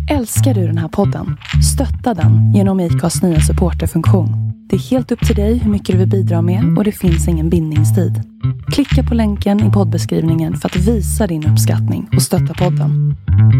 Älskar du den här podden? Stötta den genom IKAs nya supporterfunktion. Det är helt upp till dig hur mycket du vill bidra med och det finns ingen bindningstid. Klicka på länken i poddbeskrivningen för att visa din uppskattning och stötta podden.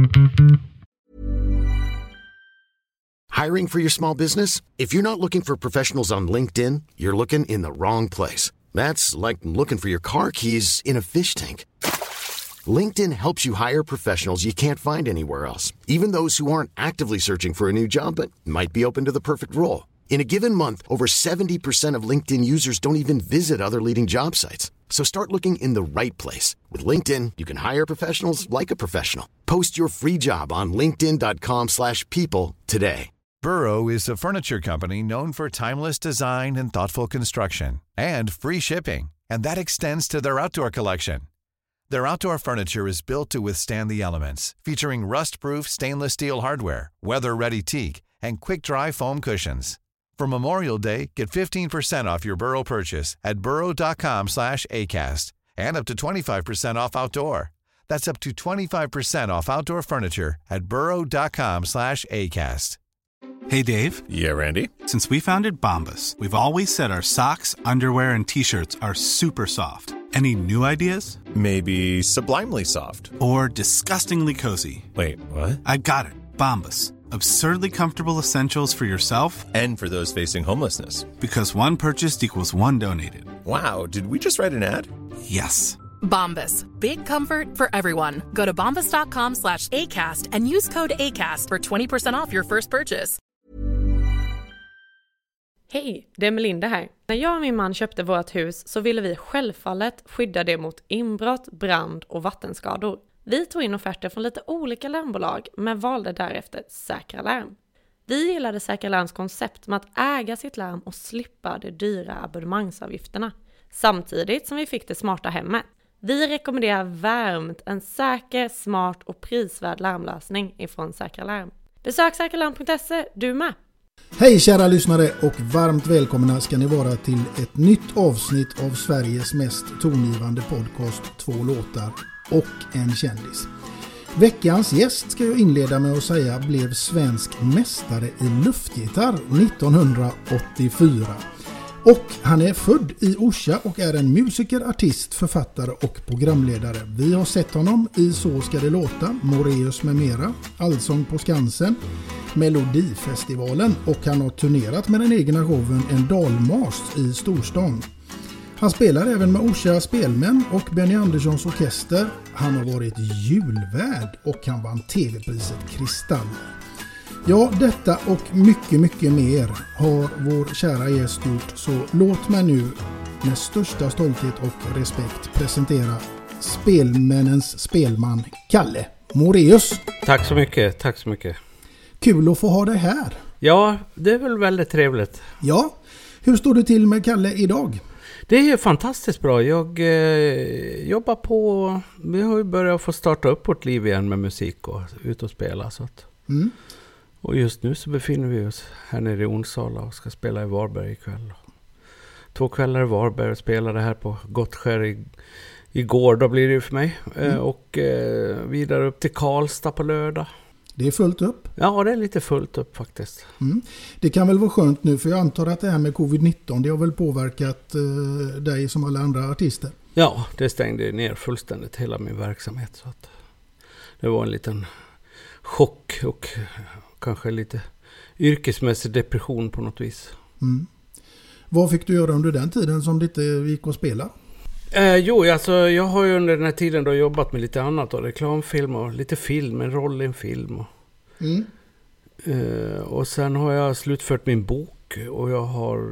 Hiring for your small business? If you're not looking for professionals on LinkedIn, you're looking in the wrong place. That's like looking for your car keys in a fish tank. LinkedIn helps you hire professionals you can't find anywhere else, even those who aren't actively searching for a new job but might be open to the perfect role. In a given month, over 70% of LinkedIn users don't even visit other leading job sites. So start looking in the right place. With LinkedIn, you can hire professionals like a professional. Post your free job on linkedin.com/people today. Burrow is a furniture company known for timeless design and thoughtful construction, and free shipping, and that extends to their outdoor collection. Their outdoor furniture is built to withstand the elements, featuring rust-proof stainless steel hardware, weather-ready teak, and quick-dry foam cushions. For Memorial Day, get 15% off your Burrow purchase at burrow.com/acast, and up to 25% off outdoor. That's up to 25% off outdoor furniture at burrow.com/acast. Hey, Dave. Yeah, Randy. Since we founded Bombas, we've always said our socks, underwear, and T-shirts are super soft. Any new ideas? Maybe sublimely soft. Or disgustingly cozy. Wait, what? I got it. Bombas. Absurdly comfortable essentials for yourself and for those facing homelessness. Because one purchased equals one donated. Wow, did we just write an ad? Yes. Bombas. Big comfort for everyone. Go to bombas.com/ACAST and use code ACAST for 20% off your first purchase. Hej, det är Melinda här. När jag och min man köpte vårt hus så ville vi självfallet skydda det mot inbrott, brand och vattenskador. Vi tog in offerter från lite olika larmbolag men valde därefter Säkra Larm. Vi gillade Säkra Larms koncept med att äga sitt larm och slippa de dyra abonnemangsavgifterna. Samtidigt som vi fick det smarta hemmet. Vi rekommenderar varmt en säker, smart och prisvärd larmlösning ifrån Säkra Larm. Besök säkralarm.se, du med! Hej kära lyssnare och varmt välkomna ska ni vara till ett nytt avsnitt av Sveriges mest tongivande podcast, 2 låtar och en kändis. Veckans gäst ska jag inleda med att säga blev svensk mästare i luftgitarr 1984. Och han är född i Orsa och är en musiker, artist, författare och programledare. Vi har sett honom i Så ska det låta, Moraeus med mera, Allsång på Skansen, Melodifestivalen och han har turnerat med den egna showen En dalmast i storstan. Han spelar även med Orsa Spelmän och Benny Anderssons orkester. Han har varit julvärd och han vann tv-priset Kristall. Ja, detta och mycket, mycket mer har vår kära gäst gjort, så låt mig nu med största stolthet och respekt presentera spelmännens spelman Kalle Moraeus. Tack så mycket, tack så mycket. Kul att få ha dig här. Ja, det är väl väldigt trevligt. Ja, hur står det till med Kalle idag? Det är fantastiskt bra. Jag jobbar på, vi har ju börjat få starta upp vårt liv igen med musik och ut och spela. Så att. Och just nu så befinner vi oss här nere i Onsala och ska spela i Varberg ikväll. 2 kvällar i Varberg och spelade här på Gottskär igår, då blir det ju för mig. Och vidare upp till Karlstad på lördag. Det är fullt upp? Ja, det är lite fullt upp faktiskt. Det kan väl vara skönt nu, för jag antar att det här med covid-19, det har väl påverkat dig som alla andra artister? Ja, det stängde ner fullständigt hela min verksamhet. Så att det var en liten chock och kanske lite yrkesmässig depression på något vis. Vad fick du göra under den tiden som det inte gick att spela? Alltså jag har ju under den här tiden då jobbat med lite annat och reklamfilm och lite film, en roll i en film. Och sen har jag slutfört min bok och jag har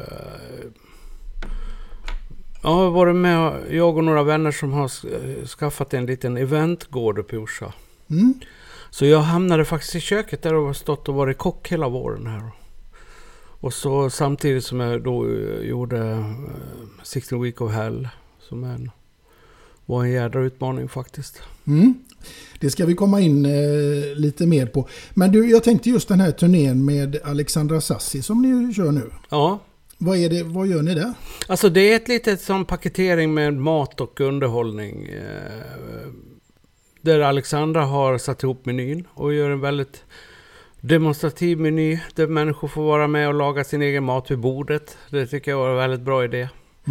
varit med, jag och några vänner som har skaffat en liten eventgård uppe i Orsa. Så jag hamnade faktiskt i köket där och har stått och varit kock hela våren här. Och så samtidigt som jag då gjorde 16 Week of Hell som var en jädra utmaning faktiskt. Det ska vi komma in lite mer på. Men du, jag tänkte just den här turnén med Alexandra Sassi som ni kör nu. Ja. Vad gör ni där? Alltså det är ett litet som paketering med mat och underhållning. där Alexandra har satt ihop menyn och gör en väldigt demonstrativ meny där människor får vara med och laga sin egen mat vid bordet. Det tycker jag var en väldigt bra idé.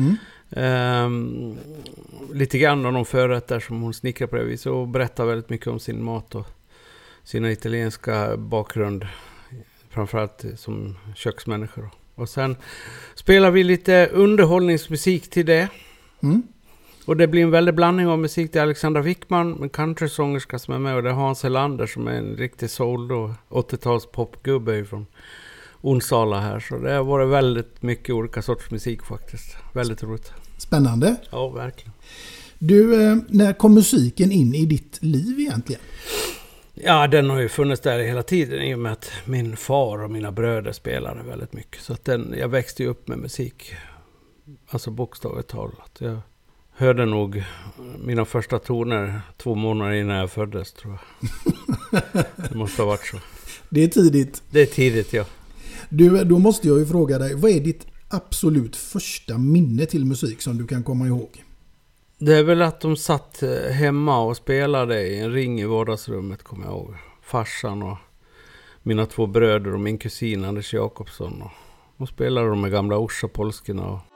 Lite grann om de förrätter som hon snickrar på det viset och berättar väldigt mycket om sin mat och sina italienska bakgrund, framförallt som köksmänniskor. Och sen spelar vi lite underhållningsmusik till det. Och det blir en väldig blandning av musik till Alexandra Wickman, en countrysångerska som är med, och det är Hans Helander som är en riktig soul och 80-tals popgubbe från Onsala här. Så det har varit väldigt mycket olika sorts musik faktiskt. Väldigt roligt. Spännande. Ja, verkligen. Du, när kom musiken in i ditt liv egentligen? Ja, den har ju funnits där hela tiden i och med att min far och mina bröder spelade väldigt mycket. Så att jag växte ju upp med musik, alltså bokstavligt talat. Jag hörde nog mina första toner 2 månader innan jag föddes, tror jag. Det måste ha varit så. Det är tidigt. Det är tidigt, ja. Du, då måste jag ju fråga dig, vad är ditt absolut första minne till musik som du kan komma ihåg? Det är väl att de satt hemma och spelade i en ring i vardagsrummet, kommer jag ihåg. Farsan och mina 2 bröder och min kusin Anders Jakobsson. Och de spelade de med gamla Orsa-polskorna och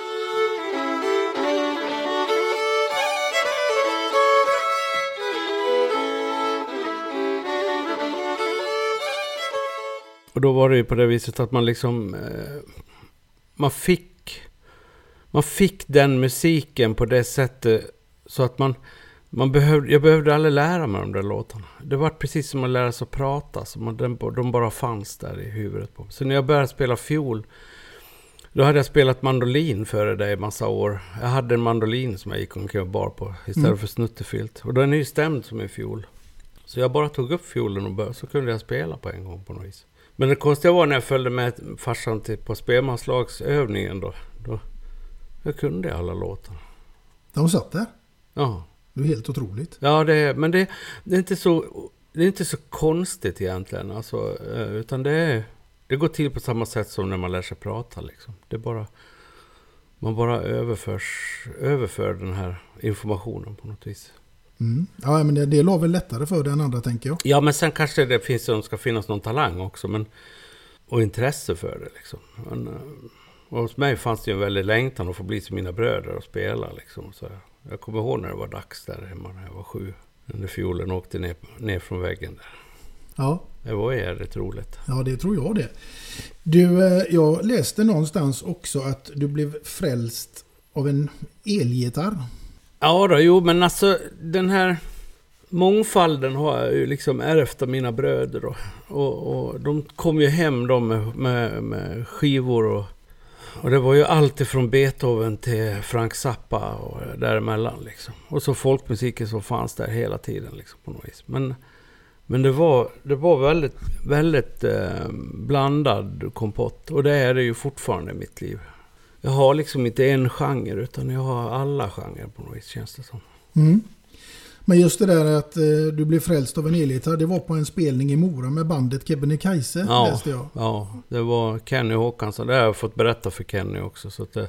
då var det ju på det viset att man liksom man fick den musiken på det sättet så att jag behövde aldrig lära mig de där låtarna. Det var precis som att lära sig att prata, som de bara fanns där i huvudet på. Så när jag började spela fiol, då hade jag spelat mandolin före det i massa år. Jag hade en mandolin som jag gick omkring och bar på istället för snuttefilt. Och då är den ju stämd som en fiol. Så jag bara tog upp fiolen och så kunde jag spela på en gång på något vis. Men det konstiga var när jag följde med farsan på spelmanslagsövningen då jag kunde alla låtar. De satt där? Ja. Det är helt otroligt. Ja, men det är inte så konstigt egentligen. Alltså, utan det går till på samma sätt som när man lär sig prata. Liksom. Man bara överför den här informationen på något vis. Ja, men det låg väl lättare för det än andra, tänker jag. Ja, men sen kanske det ska finnas någon talang också. Och intresse för det liksom. Och hos mig fanns det ju en väldigt längtan att få bli som mina bröder och spela liksom. Så jag kommer ihåg när det var dags där hemma när jag var 7. När fiolen åkte ner från väggen där. Ja. Det var jävligt roligt. Ja, det tror jag det. Du, jag läste någonstans också att du blev frälst av en elgitarr. Ja då, jo, men alltså den här mångfalden har jag ju liksom ärvt av mina bröder då. Och de kom ju hem då med skivor och det var ju allt ifrån Beethoven till Frank Zappa och däremellan liksom. Och så folkmusiken som fanns där hela tiden liksom på något vis. Men det var väldigt, väldigt blandad kompott, och det är det ju fortfarande i mitt liv. Jag har liksom inte en genre, utan jag har alla genrer på något vis, känns det som. Men just det där att du blev frälst av en elgitarr, det var på en spelning i Mora med bandet Kebnekaise, läste jag. Ja, det var Kenny Håkansson. Det har jag fått berätta för Kenny också. Så att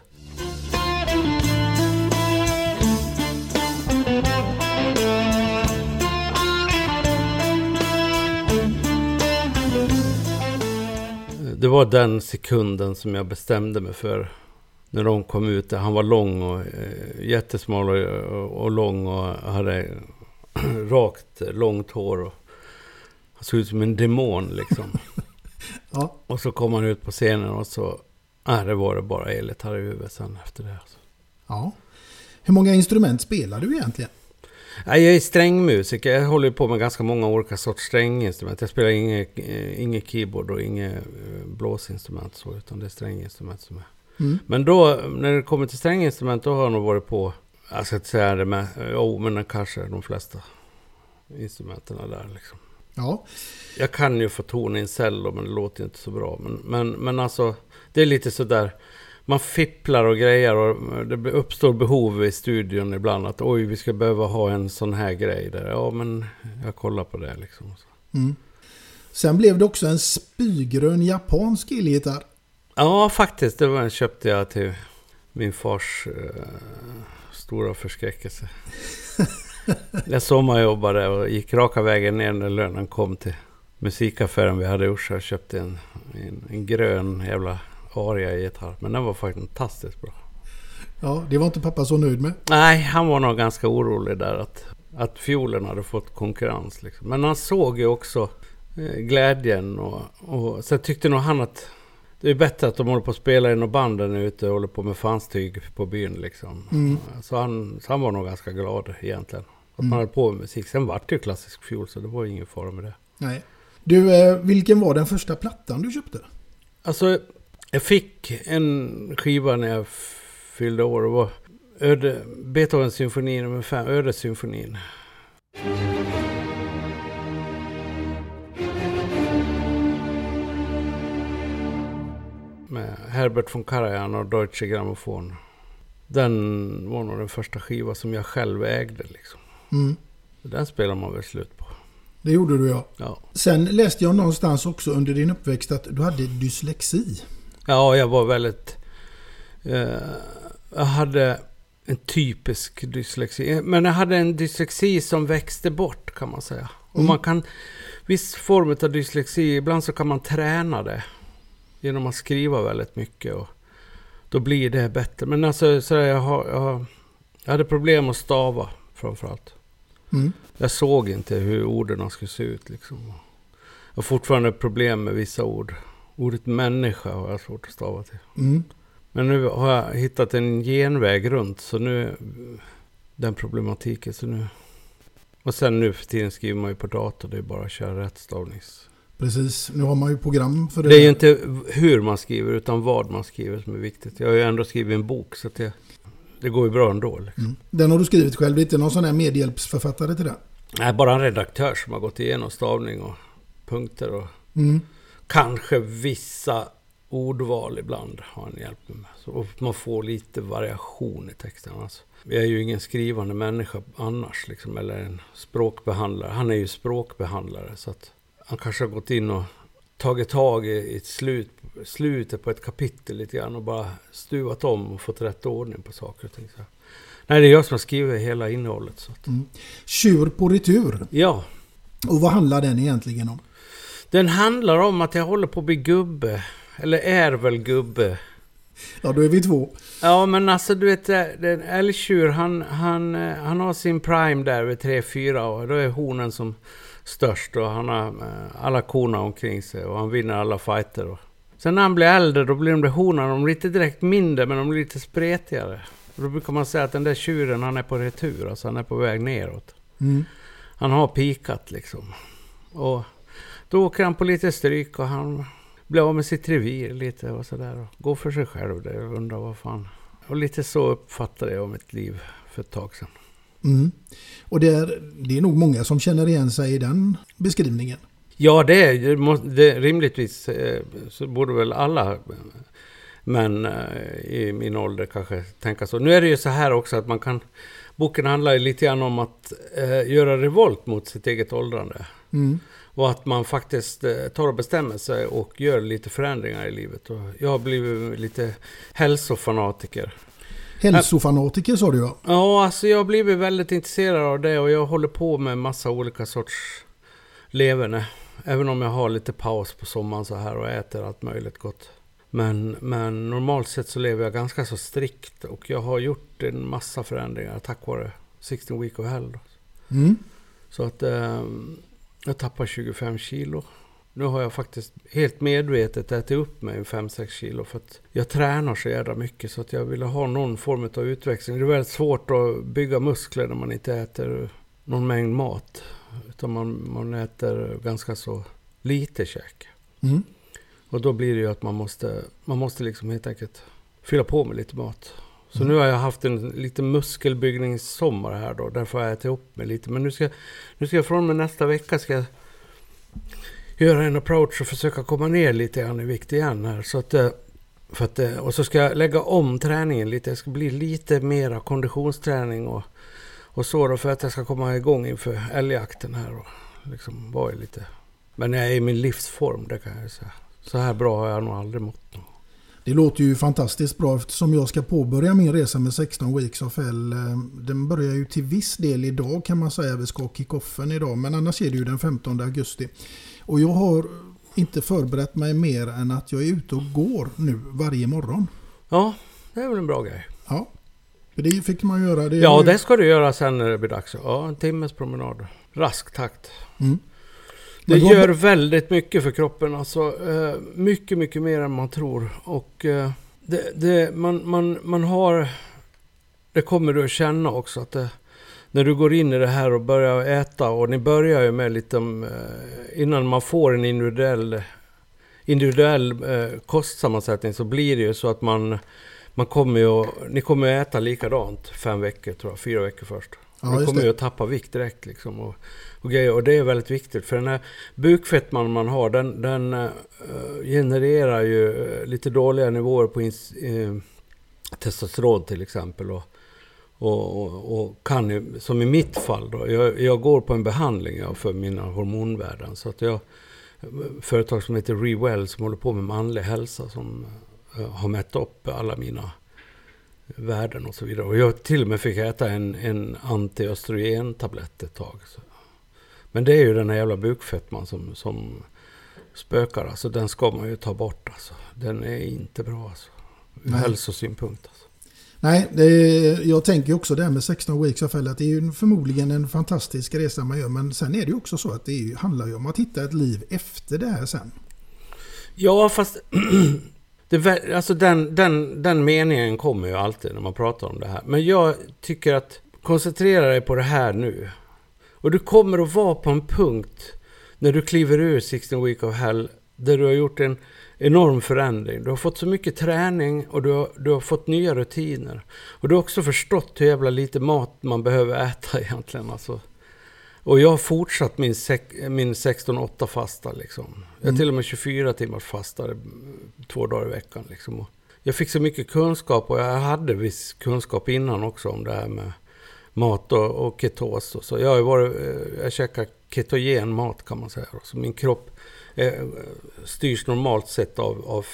det var den sekunden som jag bestämde mig för när de kom ut. Han var lång och jättesmal och lång och hade rakt långt hår och han såg ut som en demon liksom. Ja. Och så kom han ut på scenen och så det var det bara elgitarr i huvudet sen efter det. Alltså. Ja. Hur många instrument spelar du egentligen? Jag är strängmusiker. Jag håller på med ganska många olika sorts stränginstrument. Jag spelar inget keyboard och inget blåsinstrument så, utan det är stränginstrument som är. Men då, när det kommer till stränginstrument, då har jag nog varit på, jag ska inte säga det med, men kanske de flesta instrumenten där liksom. Ja. Jag kan ju få ton i en cello, men det låter inte så bra. Men alltså, det är lite sådär, man fipplar och grejer och det uppstår behov i studion ibland att vi ska behöva ha en sån här grej där. Ja, men jag kollar på det liksom. Sen blev det också en spygrön japansk elgitarr. Ja, faktiskt. Det köpte jag till min fars stora förskräckelse. Jag sommarjobbade och gick raka vägen ner när lönen kom till musikaffären vi hade i Orsa och köpte en grön jävla aria-gitarr. Men den var faktiskt fantastiskt bra. Ja, det var inte pappa så nöjd med. Nej, han var nog ganska orolig där att fiolen hade fått konkurrens. Liksom. Men han såg ju också glädjen och så tyckte nog han att det är bättre att de håller på att spela in och banden ute och håller på med fanstyg på byn. Liksom. Så han var nog ganska glad egentligen. Att man höll på med musik. Sen var det ju klassisk fiol så det var ingen fara med det. Nej. Du, vilken var den första plattan du köpte? Alltså, jag fick en skiva när jag fyllde år. Det var Beethovens symfoni nummer 5, Ödessymfonin. Med Herbert von Karajan och Deutsche Grammophon. Den var nog den första skiva som jag själv ägde. Liksom. Den spelar man väl slut på. Det gjorde du, ja. Sen läste jag någonstans också under din uppväxt att du hade dyslexi. Ja, jag var väldigt... jag hade en typisk dyslexi. Men jag hade en dyslexi som växte bort kan man säga. Och man kan... Viss form av dyslexi, ibland så kan man träna det. Genom att skriva väldigt mycket. Och då blir det bättre. Men alltså, så jag hade problem att stava framförallt. Jag såg inte hur orden skulle se ut. Liksom. Jag har fortfarande problem med vissa ord. Ordet människa har jag svårt att stava till. Men nu har jag hittat en genväg runt. Så nu, den problematiken. Så nu. Och sen nu för tiden skriver man ju på dator. Det är bara att köra rättstavnings. Precis, nu har man ju program för det. Det är ju inte hur man skriver utan vad man skriver som är viktigt. Jag har ju ändå skrivit en bok så att det går ju bra ändå. Liksom. Den har du skrivit själv, inte någon sån här medhjälpsförfattare till det? Nej, bara en redaktör som har gått igenom stavning och punkter och kanske vissa ordval ibland har han hjälpt mig med. Så man får lite variation i texten. Alltså. Jag är ju ingen skrivande människa annars, liksom, eller en språkbehandlare. Han är ju språkbehandlare så att han kanske har gått in och tagit tag i slutet på ett kapitel lite grann och bara stuvat om och fått rätt ordning på saker och ting. Så. Nej, det är jag som har skrivit hela innehållet. Så att. Tjur på retur. Ja. Och vad handlar den egentligen om? Den handlar om att jag håller på att bli gubbe. Eller är väl gubbe. Ja, då är vi två. Ja, men alltså du vet, den älgtjur han har sin prime där vid 3-4 år. Då är honen som störst och han har alla korna omkring sig och han vinner alla fighter. Och. Sen när han blir äldre då blir de där honorna, de blir inte direkt mindre men de blir lite spretigare. Och då brukar man säga att den där tjuren han är på retur, alltså han är på väg neråt. Han har pikat liksom. Och då åker han på lite stryk och han blir av med sitt revir lite och sådär. Och går för sig själv där och undrar vad fan. Och lite så uppfattade jag om mitt liv för ett tag sedan. Och det är nog många som känner igen sig i den beskrivningen. Ja, det är rimligtvis så borde väl alla män i min ålder kanske tänka så. Nu är det ju så här också att boken handlar ju lite grann om att göra revolt mot sitt eget åldrande. Och att man faktiskt tar och bestämmer sig och gör lite förändringar i livet. Och jag har blivit lite hälsofanatiker. Hälsofanatiker sa du ja. Ja, alltså jag har blivit väldigt intresserad av det och jag håller på med massa olika sorts leverne. Även om jag har lite paus på sommaren så här och äter allt möjligt gott. Men normalt sett så lever jag ganska så strikt och jag har gjort en massa förändringar tack vare 16 Week of Hell. Så att jag tappar 25 kilo. Nu har jag faktiskt helt medvetet ätit upp mig 5-6 kilo för att jag tränar så jävla mycket så att jag vill ha någon form av utväxling. Det är väldigt svårt att bygga muskler när man inte äter någon mängd mat. Utan man äter ganska så lite käk. Och då blir det ju att man måste liksom helt enkelt fylla på med lite mat. Så nu har jag haft en lite muskelbyggningssommar här då. Därför har jag ätit upp mig lite. Men nu ska jag från och med nästa vecka ska jag göra en approach och försöka komma ner lite grann i vikt igen här. Så att, och så ska jag lägga om träningen lite. Det ska bli lite mera konditionsträning och så då för att jag ska komma igång inför älgjakten här och liksom vara lite. Men jag är i min livsform, det kan jag säga. Så här bra har jag nog aldrig mått. Det låter ju fantastiskt bra eftersom jag ska påbörja min resa med 16 Weeks of Hell. Den börjar ju till viss del idag kan man säga. Vi ska kick-offen idag, men annars är det ju den 15 augusti. Och jag har inte förberett mig mer än att jag är ute och går nu varje morgon. Ja, det är väl en bra grej. Ja, för det fick man göra. Det ska du göra sen när det blir dags. Ja, en timmes promenad. Rask takt. Mm. Det gör väldigt mycket för kroppen. Alltså, mycket, mycket mer än man tror. Och man har... Det kommer du att känna också. Att när du går in i det här och börjar äta. Och ni börjar ju med lite... innan man får en individuell kostsammansättning så blir det ju så att ni kommer att äta likadant 5 veckor tror jag. 4 veckor först. Ja, ni kommer ju att tappa vikt direkt liksom. Och det är väldigt viktigt. För den här bukfettman man har, den genererar ju lite dåliga nivåer på testosteron till exempel. Och kan ju, som i mitt fall då, jag går på en behandling för mina hormonvärden. Så att företag som heter Rewell som håller på med manlig hälsa som har mätt upp alla mina värden och så vidare. Och jag till och med fick äta en antiöstrogen-tablett ett tag. Så. Men det är ju den här jävla bukfettman som spökar. Alltså den ska man ju ta bort. Alltså. Den är inte bra alltså. Ur hälsosynpunkt alltså. Nej, jag tänker också det här med 16 Weeks of Hell att det är ju förmodligen en fantastisk resa man gör. Men sen är det ju också så att det handlar ju om att hitta ett liv efter det här sen. Ja, fast... alltså den meningen kommer ju alltid när man pratar om det här. Men jag tycker att koncentrera dig på det här nu. Och du kommer att vara på en punkt när du kliver ur 16 Weeks of Hell där du har gjort en enorm förändring. Du har fått så mycket träning och du har fått nya rutiner. Och du har också förstått hur jävla lite mat man behöver äta egentligen. Alltså. Och jag har fortsatt min 16-8 fasta liksom. Jag till och med 24 timmars fastade 2 dagar i veckan liksom. Och jag fick så mycket kunskap och jag hade viss kunskap innan också om det här med mat och ketos. Och så jag käkar ketogen mat kan man säga. Så min kropp styrs normalt sett av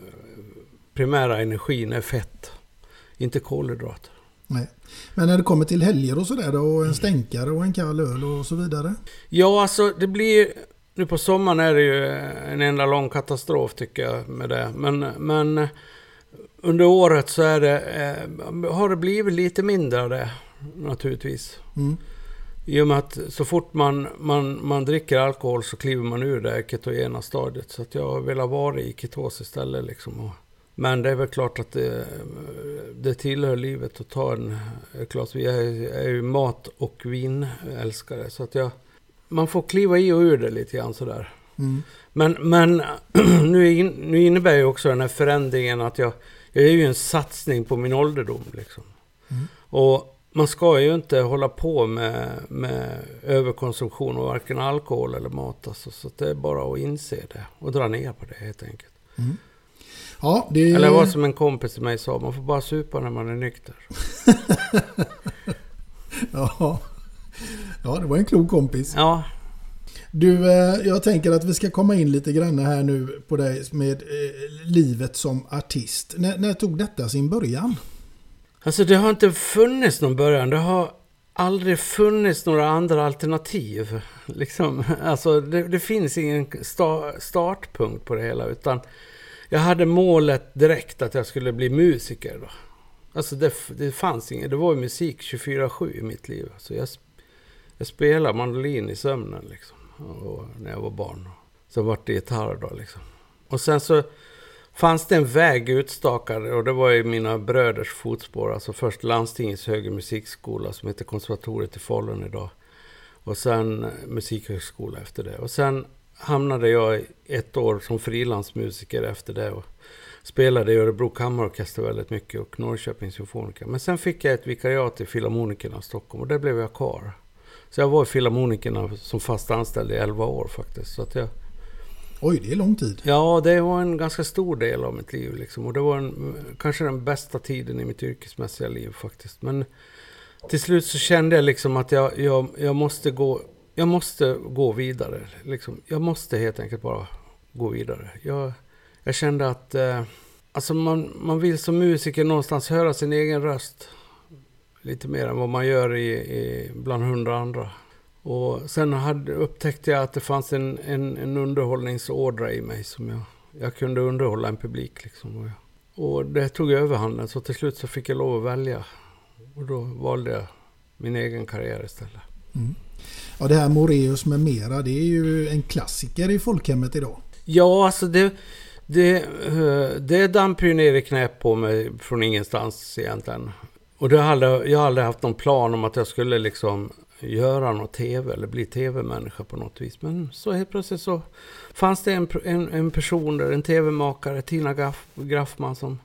primära energin är fett, inte kolhydrater. Nej. Men när det kommer till helger och sådär då, och en stänkare och en kall öl och så vidare? Ja, alltså det blir... Nu på sommaren är det ju en enda lång katastrof tycker jag med det. Men under året så har det blivit lite mindre av det naturligtvis. Mm. I och med att så fort man dricker alkohol så kliver man ur det ketogena stadiet. Så att jag vill ha varit i ketos istället liksom. Men det är väl klart att det tillhör livet att ta en glas. Vi är ju mat- och vinälskare. Så att man får kliva i och ur det lite grann sådär. Mm. Men nu innebär ju också den här förändringen att jag är ju en satsning på min ålderdom liksom. Mm. Och man ska ju inte hålla på med överkonsumtion av varken alkohol eller mat. Alltså, så det är bara att inse det och dra ner på det helt enkelt. Mm. Ja, eller vad som en kompis till mig sa, man får bara supa när man är nykter. Ja, det var en klok kompis. Ja. Du, jag tänker att vi ska komma in lite grann här nu på dig med livet som artist. När tog detta sin början? Alltså det har inte funnits någon början. Det har aldrig funnits några andra alternativ. Liksom. Alltså det finns ingen startpunkt på det hela. Utan jag hade målet direkt att jag skulle bli musiker då. Alltså det fanns inget. Det var ju musik 24/7 i mitt liv. Så jag spelade mandolin i sömnen liksom. Och när jag var barn. Så var det gitarr då liksom. Och sen så fanns det en väg utstakad och det var i mina bröders fotspår. Alltså först landstingets högre musikskola som heter Konservatoriet i Falun idag. Och sen musikhögskola efter det. Och sen hamnade jag 1 år som frilansmusiker efter det och spelade i Örebro Kammarorkester väldigt mycket och Norrköpings Symfoniker. Men sen fick jag ett vikariat i Filharmonikerna i Stockholm och där blev jag kvar. Så jag var i Filharmonikerna som fast anställd i 11 år faktiskt. Så att Oj, det är lång tid. Ja, det var en ganska stor del av mitt liv liksom. Och det var kanske den bästa tiden i mitt yrkesmässiga liv faktiskt. Men till slut så kände jag liksom att jag måste gå vidare. Liksom. Jag måste helt enkelt bara gå vidare. Jag kände att Alltså man vill som musiker någonstans höra sin egen röst. Lite mer än vad man gör bland 100 andra. Och sen upptäckte jag att det fanns en underhållningsådra i mig som jag kunde underhålla en publik liksom. Och det tog överhanden, så till slut så fick jag lov att välja. Och då valde jag min egen karriär istället. Mm. Ja, det här Moraeus med mera, det är ju en klassiker i folkhemmet idag. Ja, alltså det damp ju ner i knät på mig från ingenstans egentligen. Och jag har aldrig haft någon plan om att jag skulle liksom göra något tv eller bli tv-människa på något vis. Men så helt plötsligt så fanns det en person där, en tv-makare, Tina Graffman, som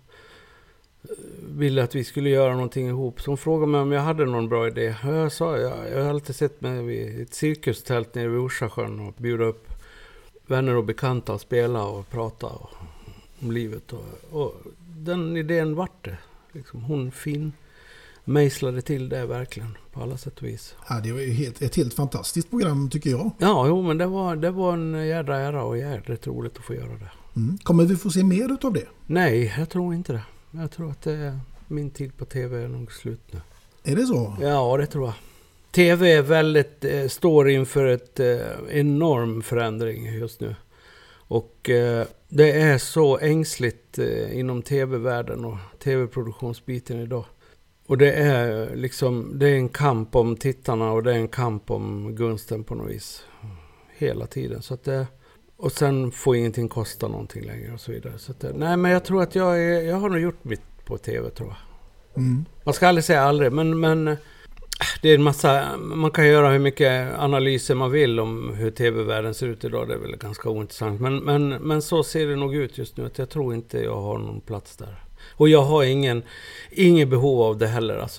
ville att vi skulle göra någonting ihop. Så hon frågade mig om jag hade någon bra idé. Jag sa, jag har alltid sett mig vid ett cirkustält nere vid Orsasjön och bjuda upp vänner och bekanta och spela och prata om livet. Och den idén vart det. Liksom, hon mejslade till det verkligen på alla sätt och vis. Ja, det var ju ett helt fantastiskt program tycker jag. Ja, jo, men det var en jädra ära och jädrigt roligt att få göra det. Mm. Kommer vi få se mer utav det? Nej, jag tror inte det. Jag tror att min tid på tv är nog slut nu. Är det så? Ja, det tror jag. TV är står inför ett enorm förändring just nu. Och det är så ängsligt inom tv-världen och tv-produktionsbiten idag. Och det är en kamp om tittarna och det är en kamp om gunsten på något vis. Hela tiden. Så att och sen får ingenting kosta någonting längre och så vidare. Så att nej, men jag tror att jag har nog gjort mitt på tv, tror jag. Mm. Man ska aldrig säga aldrig, men det är en massa, man kan göra hur mycket analyser man vill om hur tv-världen ser ut idag. Det är väl ganska ointressant. Men så ser det nog ut just nu, att jag tror inte jag har någon plats där. Och jag har ingen behov av det heller. Alltså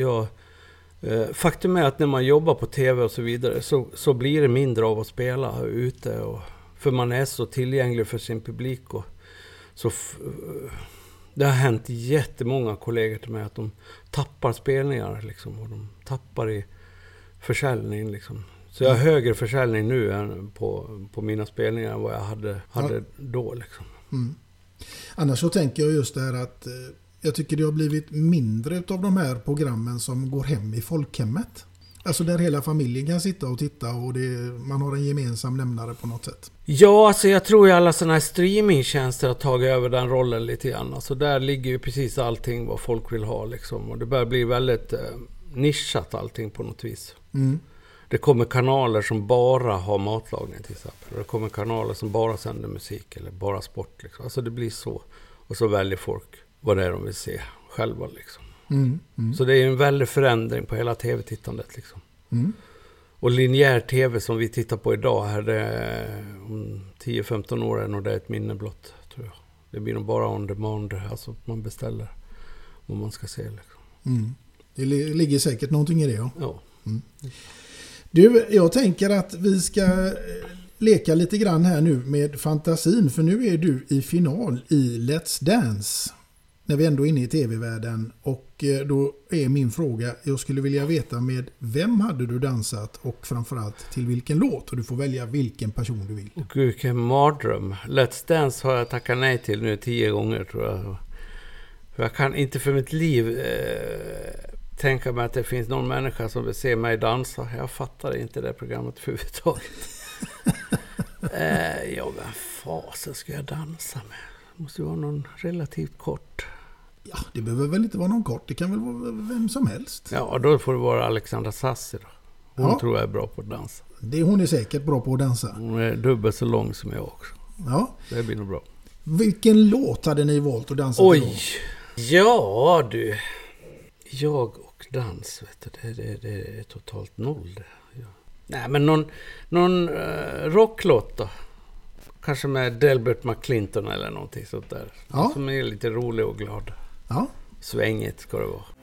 faktum är att när man jobbar på tv och så vidare så blir det mindre av att spela ute. För man är så tillgänglig för sin publik. Och det har hänt jättemånga kollegor till mig att de tappar spelningar. Liksom, och de tappar i försäljning. Liksom. Så jag har högre försäljning nu än på mina spelningar än vad jag hade då. Liksom. Mm. Annars så tänker jag just det här att jag tycker det har blivit mindre av de här programmen som går hem i folkhemmet. Alltså där hela familjen kan sitta och titta och man har en gemensam nämnare på något sätt. Ja, alltså jag tror ju alla sådana här streamingtjänster har tagit över den rollen lite grann. Alltså där ligger ju precis allting vad folk vill ha liksom. Och det börjar bli väldigt nischat allting på något vis. Mm. Det kommer kanaler som bara har matlagning till exempel. Det kommer kanaler som bara sänder musik eller bara sport. Liksom. Alltså det blir så. Och så väljer folk vad det är de vill se själva. Liksom. Mm. Mm. Så det är en väldig förändring på hela tv-tittandet. Liksom. Mm. Och linjär tv som vi tittar på idag här, om 10-15 år är nog det ett minne blott, tror jag. Det blir nog bara on demand, alltså man beställer vad man ska se. Liksom. Mm. Det ligger säkert någonting i det, ja. Ja. Mm. Du, jag tänker att vi ska leka lite grann här nu med fantasin. För nu är du i final i Let's Dance. När vi ändå är inne i tv-världen. Och då är min fråga, jag skulle vilja veta med vem hade du dansat och framförallt till vilken låt? Och du får välja vilken person du vill. Och vilken mardröm. Let's Dance har jag tackat nej till nu 10 gånger, tror jag. För jag kan inte för mitt liv tänka mig att det finns någon människa som vill se mig dansa. Jag fattar inte det programmet överhuvudtaget. Vad fasen ska jag dansa med? Det måste vara någon relativt kort. Ja, det behöver väl inte vara någon kort. Det kan väl vara vem som helst. Ja, då får det vara Alexandra Sassi då. Hon tror jag är bra på att dansa. Hon är säkert bra på att dansa. Hon är dubbelt så lång som jag också. Ja. Det blir nog bra. Vilken låt hade ni valt att dansa till? Oj! Ja du. Jag och dans, vet du. Det är totalt noll det. Ja. Nej, men någon rocklåt då. Kanske med Delbert McClinton eller någonting sånt där. Ja. Som är lite rolig och glad. Ja. Svängigt ska det vara.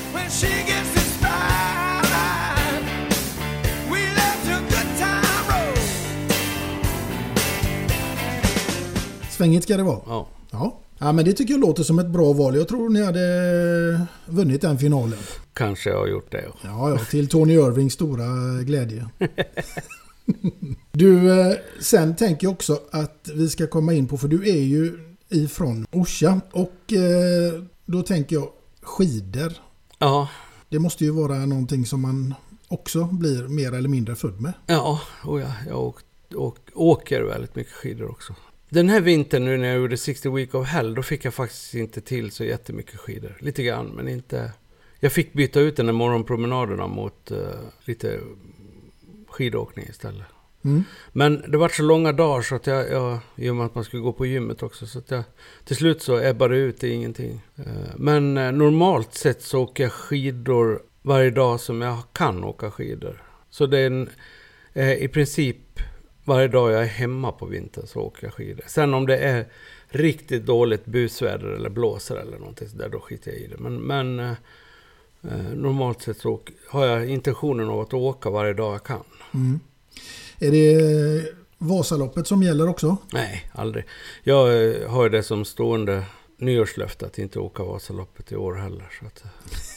Svängigt ska det vara. Ja. Ja. Ja, men det tycker jag låter som ett bra val. Jag tror ni hade vunnit den finalen. Kanske jag har gjort det. Ja, till Tony Irvings stora glädje. Du, sen tänker jag också att vi ska komma in på, för du är ju ifrån Orsa. Och då tänker jag skidor. Ja. Det måste ju vara någonting som man också blir mer eller mindre född med. Ja, jag åker väldigt mycket skidor också. Den här vintern nu när jag gjorde 60 Week of Hell, då fick jag faktiskt inte till så jättemycket skidor. Lite grann, men inte... Jag fick byta ut den här morgonpromenaderna mot lite skidåkning istället. Mm. Men det var så långa dagar så att jag i och med att man skulle gå på gymmet också, så att jag till slut så ebbade ut i ingenting. Men normalt sett så åker jag skidor varje dag som jag kan åka skidor. Så det är i princip varje dag jag är hemma på vintern så åker jag skidor. Sen om det är riktigt dåligt busväder eller blåser eller någonting så där, då skiter jag i det. Men normalt sett så har jag intentionen av att åka varje dag jag kan. Mm. Är det Vasaloppet som gäller också? Nej, aldrig. Jag har det som stående nyårslöfte att inte åka Vasaloppet i år heller. Så, att,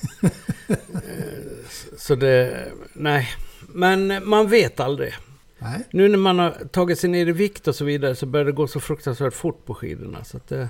så det, nej. Men man vet aldrig. Nej. Nu när man har tagit sig ner i vikt och så vidare så börjar det gå så fruktansvärt fort på skidorna. Så att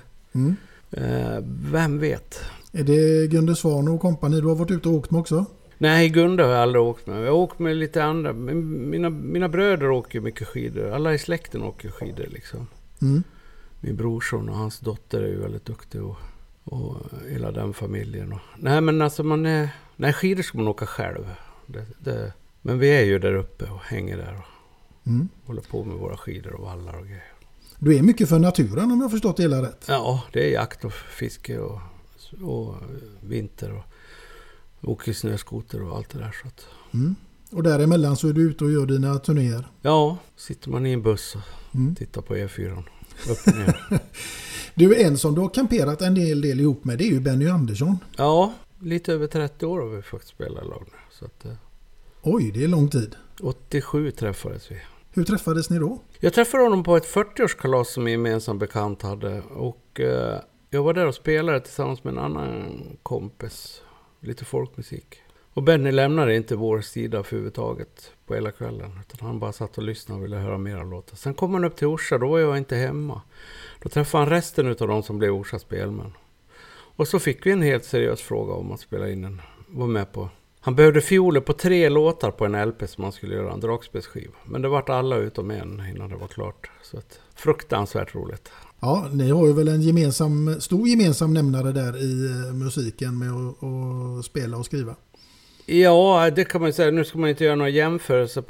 vem vet? Är det Gunde Svan och kompani du har varit ute och åkt med också? Nej, Gunde har jag aldrig åkt med. Jag har åkt med lite andra. Mina bröder åker mycket skidor. Alla i släkten åker skidor liksom. Mm. Min brorson och hans dotter är ju väldigt duktig och hela den familjen. Nej, men alltså nej, skidor ska man åka själv. Men vi är ju där uppe och hänger där och håller på med våra skidor och vallar och grejer. Du är mycket för naturen om jag har förstått det hela rätt. Ja, det är jakt och fiske och vinter och åker snöskoter och allt det där. Så att. Och däremellan så är du ute och gör dina turnéer? Ja, sitter man i en buss och tittar på E4. Upp och ner. Du är en som du har kamperat en del ihop med, det är ju Benny Andersson. Ja, lite över 30 år har vi faktiskt spelat lag nu. Så att, oj, det är lång tid. 87 träffades vi. Hur träffades ni då? Jag träffade honom på ett 40-årskalas som en gemensam bekant hade. Och jag var där och spelade tillsammans med en annan kompis. Lite folkmusik. Och Benny lämnade inte vår sida för överhuvudtaget på hela kvällen. Utan han bara satt och lyssnade och ville höra mera låtar. Sen kom han upp till Orsa, då var jag inte hemma. Då träffade han resten av de som blev Orsa spelmän. Och så fick vi en helt seriös fråga om att spela in var med på. Han behövde fioler på 3 låtar på en LP som man skulle göra en dragspelsskiva. Men det vart alla utom en innan det var klart. Så att, fruktansvärt roligt. Ja, ni har ju väl en stor gemensam nämnare där i musiken med att spela och skriva. Ja, det kan man säga. Nu ska man inte göra några jämförelser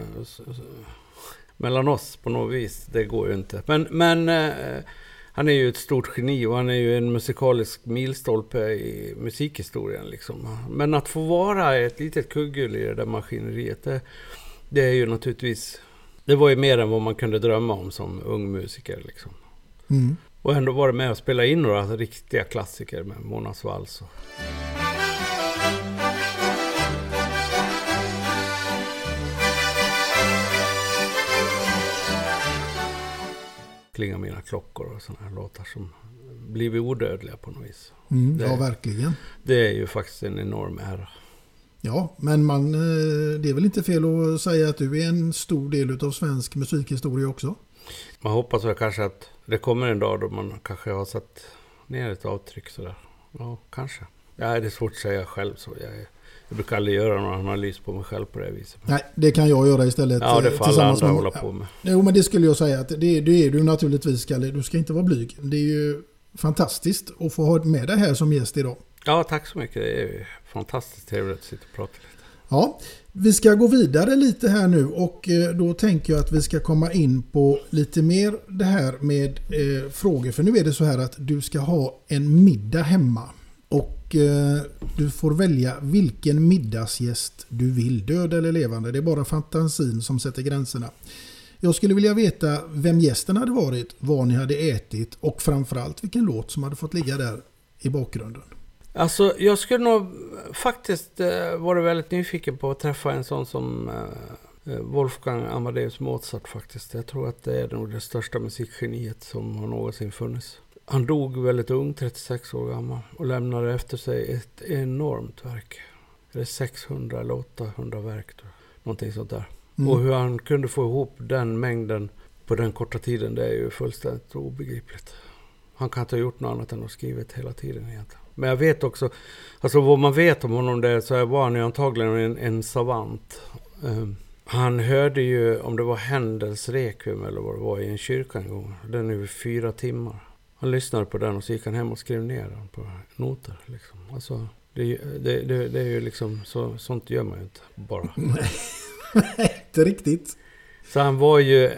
mellan oss på något vis. Det går ju inte. Men han är ju ett stort geni och han är ju en musikalisk milstolpe i musikhistorien liksom. Men att få vara ett litet kugghjul i det där maskineriet, det är ju naturligtvis, det var ju mer än vad man kunde drömma om som ung musiker liksom. Och ändå var det med att spela in några riktiga klassiker med Monas Vals och Klinga mina klockor och såna här låtar som blivit odödliga på något vis. Ja, verkligen. Det är ju faktiskt en enorm ära. Ja, men det är väl inte fel att säga att du är en stor del av svensk musikhistoria också? Man hoppas väl kanske att det kommer en dag då man kanske har satt ner ett avtryck sådär. Ja, kanske. Ja, det är svårt att säga själv så. Jag brukar aldrig göra någon analys på mig själv på det viset. Nej, det kan jag göra istället. Ja, det får alla andra hålla på med. Jo, men det skulle jag säga att det är du naturligtvis, Kalle. Du ska inte vara blyg. Det är ju fantastiskt att få ha med dig här som gäst idag. Ja, tack så mycket. Det är ju fantastiskt trevligt att sitta och prata lite. Ja, vi ska gå vidare lite här nu och då tänker jag att vi ska komma in på lite mer det här med frågor. För nu är det så här att du ska ha en middag hemma. Och du får välja vilken middagsgäst du vill, död eller levande. Det är bara fantasin som sätter gränserna. Jag skulle vilja veta vem gästen hade varit, vad ni hade ätit och framförallt vilken låt som hade fått ligga där i bakgrunden. Alltså jag skulle nog faktiskt vara väldigt nyfiken på att träffa en sån som Wolfgang Amadeus Mozart faktiskt. Jag tror att det är nog det största musikgeniet som har någonsin funnits. Han dog väldigt ung, 36 år gammal, och lämnade efter sig ett enormt verk. Det är 600 eller 800 verk, någonting sånt där. Och hur han kunde få ihop den mängden på den korta tiden, det är ju fullständigt obegripligt. Han kan inte ha gjort något annat än att skrivit hela tiden egentligen. Men jag vet också, alltså vad man vet om honom där, så var han ju antagligen en savant. Han hörde ju, om det var Händels Requiem eller vad det var, i en kyrka en gång. Den är 4 timmar. Han lyssnade på den och så gick han hem och skrev ner den på noter. Liksom. Alltså, det är ju liksom, sånt gör man ju inte bara. Nej, inte riktigt. Så han var ju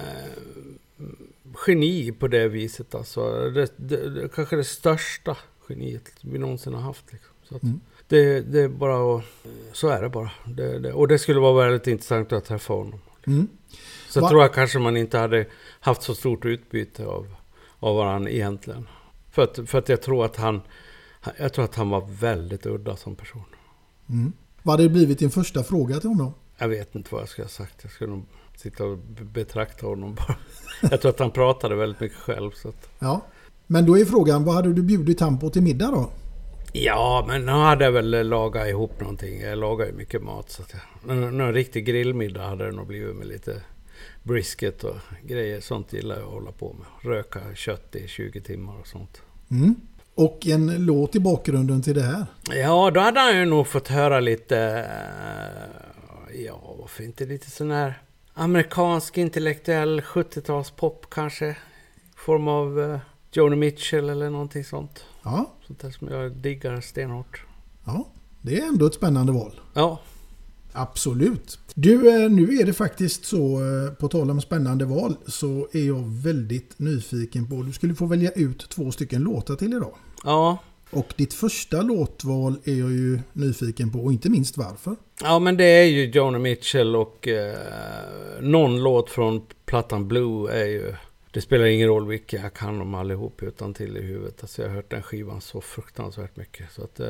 geni på det viset. Alltså. Det kanske det största geniet vi någonsin har haft. Liksom. Så att det är bara, så är det bara. Och det skulle vara väldigt intressant att träffa honom. Så tror jag kanske man inte hade haft så stort utbyte av varandra egentligen. För att jag tror att han var väldigt udda som person. Vad hade det blivit din första fråga till honom? Jag vet inte vad jag skulle ha sagt. Jag skulle nog sitta och betrakta honom bara. Jag tror att han pratade väldigt mycket själv. Så att... Ja, men då är frågan, vad hade du bjudit han på till middag då? Ja, men nu hade jag väl lagat ihop någonting. Jag lagar ju mycket mat. Så att någon riktig grillmiddag hade det nog blivit med lite brisket och grejer. Sånt gillar jag att hålla på med. Röka kött i 20 timmar och sånt. Och en låt i bakgrunden till det här? Ja, då hade han ju nog fått höra lite... varför inte lite sån här amerikansk intellektuell 70-talspop kanske. I form av Joni Mitchell eller någonting sånt. Ja. Sånt där som jag diggar stenhårt. Ja, det är ändå ett spännande val. Ja. Absolut. Du, nu är det faktiskt så, på tal om spännande val, så är jag väldigt nyfiken på, du skulle få välja ut 2 stycken låtar till idag. Ja. Och ditt första låtval är jag ju nyfiken på, och inte minst varför. Ja, men det är ju Joni Mitchell och någon låt från plattan Blue är ju... Det spelar ingen roll vilka, jag kan dem allihop utan till i huvudet. Alltså jag har hört den skivan så fruktansvärt mycket. Så att,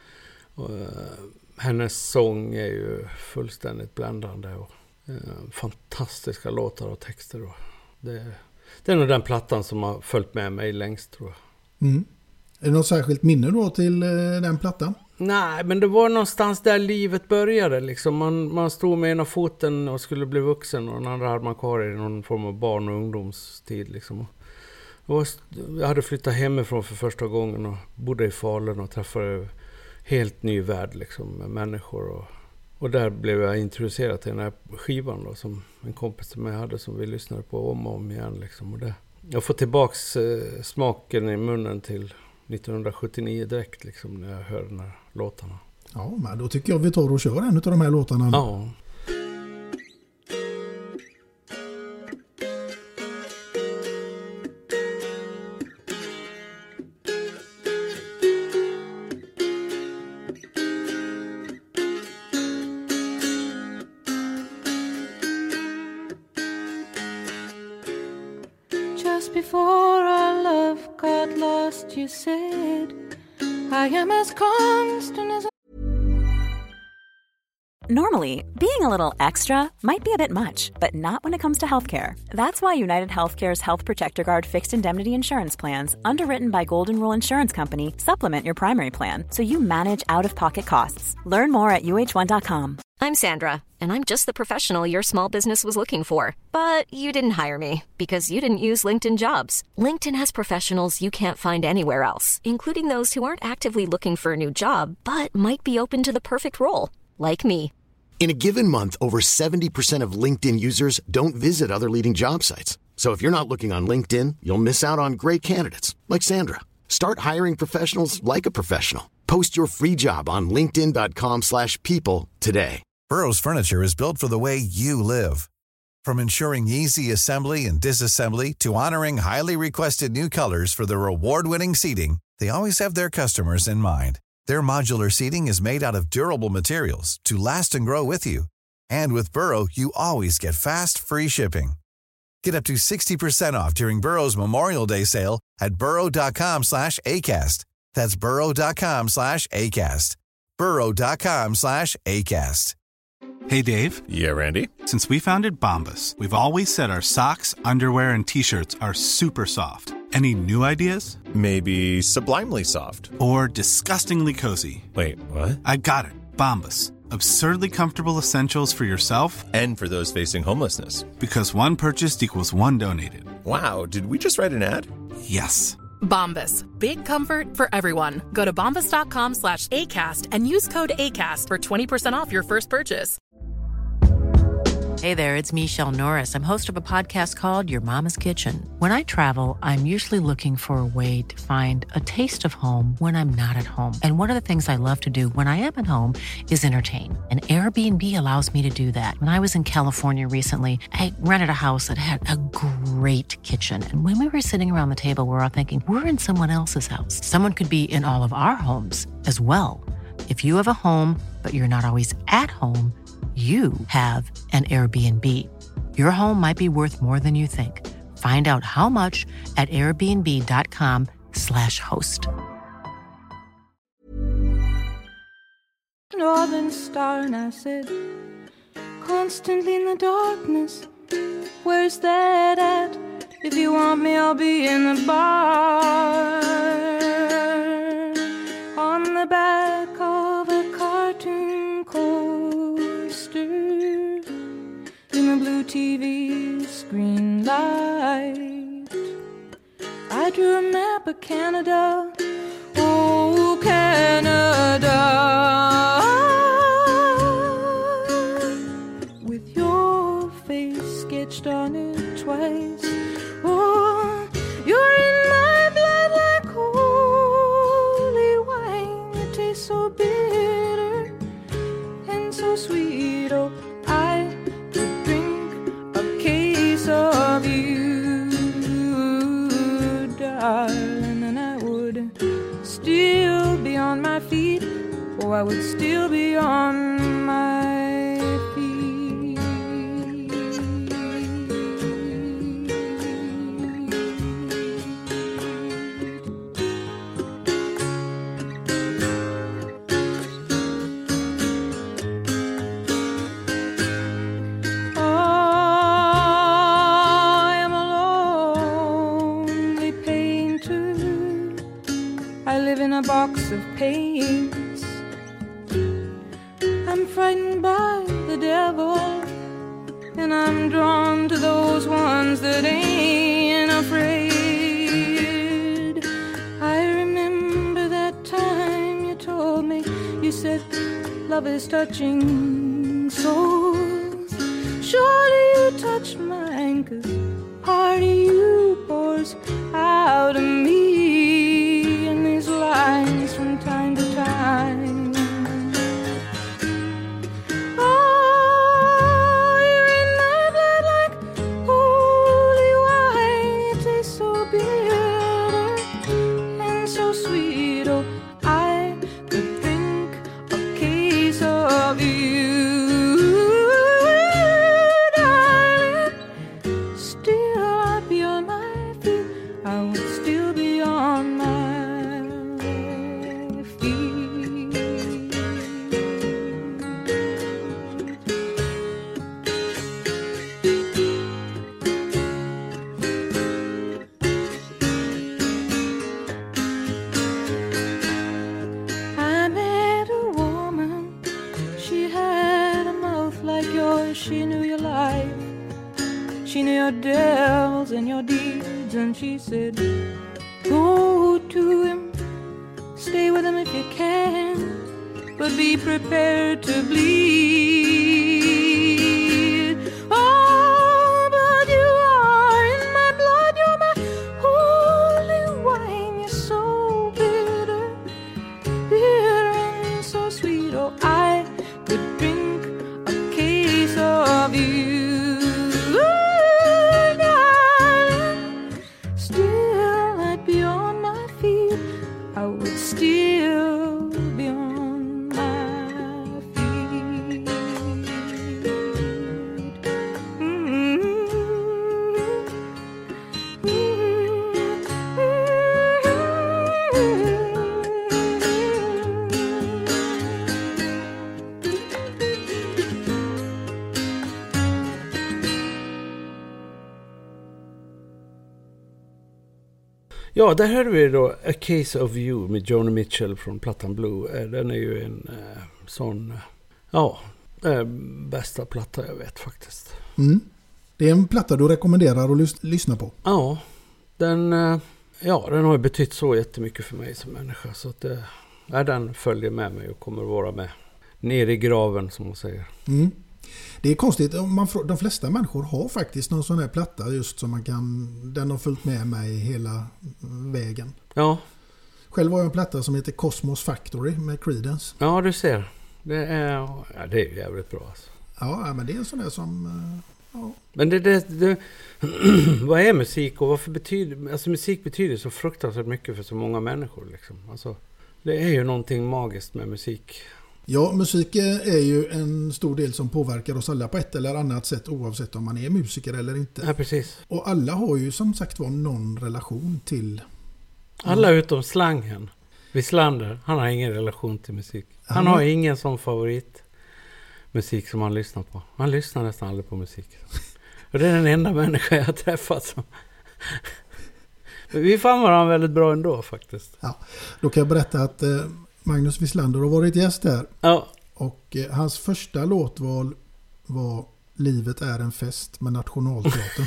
hennes sång är ju fullständigt bländande och fantastiska låtar och texter. Då. Det är nog den plattan som har följt med mig längst, tror jag. Är det något särskilt minne då till den plattan? Nej, men det var någonstans där livet började. Liksom. Man stod med ena foten och skulle bli vuxen och den andra hade man kvar i någon form av barn- och ungdomstid. Liksom. Jag hade flyttat hemifrån för första gången och bodde i Falun och träffade helt ny värld liksom, med människor. Och där blev jag introducerad till den här skivan då, som en kompis till mig hade som vi lyssnade på om och om igen. Liksom. Och jag får tillbaks smaken i munnen till 1979 direkt liksom, när jag hör den här låtarna. Ja, men då tycker jag vi tar och kör en av de här låtarna. Ja. Just before our love got lost, you said, I am as constant as... Normally, being a little extra might be a bit much, but not when it comes to healthcare. That's why United Healthcare's Health Protector Guard fixed indemnity insurance plans, underwritten by Golden Rule Insurance Company, supplement your primary plan so you manage out-of-pocket costs. Learn more at uh1.com. I'm Sandra, and I'm just the professional your small business was looking for. But you didn't hire me because you didn't use LinkedIn Jobs. LinkedIn has professionals you can't find anywhere else, including those who aren't actively looking for a new job, but might be open to the perfect role, like me. In a given month, over 70% of LinkedIn users don't visit other leading job sites. So if you're not looking on LinkedIn, you'll miss out on great candidates like Sandra. Start hiring professionals like a professional. Post your free job on linkedin.com/people today. Burrow's furniture is built for the way you live. From ensuring easy assembly and disassembly to honoring highly requested new colors for their award-winning seating, they always have their customers in mind. Their modular seating is made out of durable materials to last and grow with you. And with Burrow, you always get fast, free shipping. Get up to 60% off during Burrow's Memorial Day sale at burrow.com/ACAST. That's burrow.com/ACAST. burrow.com/ACAST. Hey, Dave. Yeah, Randy. Since we founded Bombas, we've always said our socks, underwear, and T-shirts are super soft. Any new ideas? Maybe sublimely soft. Or disgustingly cozy. Wait, what? I got it. Bombas. Absurdly comfortable essentials for yourself and for those facing homelessness. Because one purchased equals one donated. Wow, did we just write an ad? Yes. Bombas. Big comfort for everyone. Go to bombas.com/ACAST and use code ACAST for 20% off your first purchase. Hey there, it's Michelle Norris. I'm host of a podcast called Your Mama's Kitchen. When I travel, I'm usually looking for a way to find a taste of home when I'm not at home. And one of the things I love to do when I am at home is entertain. And Airbnb allows me to do that. When I was in California recently, I rented a house that had a great kitchen. And when we were sitting around the table, we were all thinking, we're in someone else's house. Someone could be in all of our homes as well. If you have a home, but you're not always at home, you have an Airbnb. Your home might be worth more than you think. Find out how much at airbnb.com/host. Northern star, and I said, constantly in the darkness, where's that at? If you want me, I'll be in the bar. On the back of a cartoon coaster, in the blue TV screen light, I drew a map of Canada. Oh, Canada, with your face sketched on it twice. Oh, you're in my blood like holy wine. It tastes so bitter and so sweet. Oh, I could drink a case of you, darling, and I would still be on my feet. Oh, I would still be on my feet. I am a lonely painter. I live in a box of paints. I'm frightened by the devil, and I'm drawn to those ones that ain't afraid. I remember that time you told me, you said love is touching souls. Surely you touched mine, 'cause part of you pours out of me in these lines from time to time. Oh, you're in my blood like holy wine. It tastes so bitter and so sweet. Oh, I could drink a case of you, darling. Still I'd be on my feet. I would still be on my she knew your life, she knew your devils and your deeds, and she said, go to him, stay with him if you can, but be prepared to bleed. Oh, but you are in my blood, you're my holy wine, you're so bitter, bitter and so sweet. Oh, I could drink of you, darling. Still I'd be on my feet. I would still be on my feet. Ja, där hörde vi då A Case of You med Joni Mitchell från plattan Blue. Den är ju en sån, bästa platta jag vet faktiskt. Det är en platta du rekommenderar att lyssna på. Ja, den Ja, den har ju betytt så jättemycket för mig som människa. Så att den följer med mig och kommer vara med ner i graven, som man säger. Mm. Det är konstigt, de flesta människor har faktiskt någon sån här platta just som man kan, den har följt med mig hela vägen. Ja. Själv har jag en platta som heter Cosmos Factory med Creedence. Ja, du ser. Det är ju jävligt bra alltså. Ja, men det är en sån där som... ja. Men vad är musik och varför betyder... Alltså musik betyder så fruktansvärt mycket för så många människor liksom. Alltså, det är ju någonting magiskt med musik. Ja, musik är ju en stor del som påverkar oss alla på ett eller annat sätt oavsett om man är musiker eller inte. Ja, precis. Och alla har ju som sagt var någon relation till... Alla utom Slangen. Wislander, han har ingen relation till musik. Han har ingen sån favoritmusik som han lyssnar på. Han lyssnar nästan aldrig på musik. Och det är den enda människa jag har träffat som... Men vi fann varandra väldigt bra ändå faktiskt. Ja, då kan jag berätta att Magnus Wislander har varit gäst där. Ja. Och hans första låtval var Livet är en fest med Nationalteatern.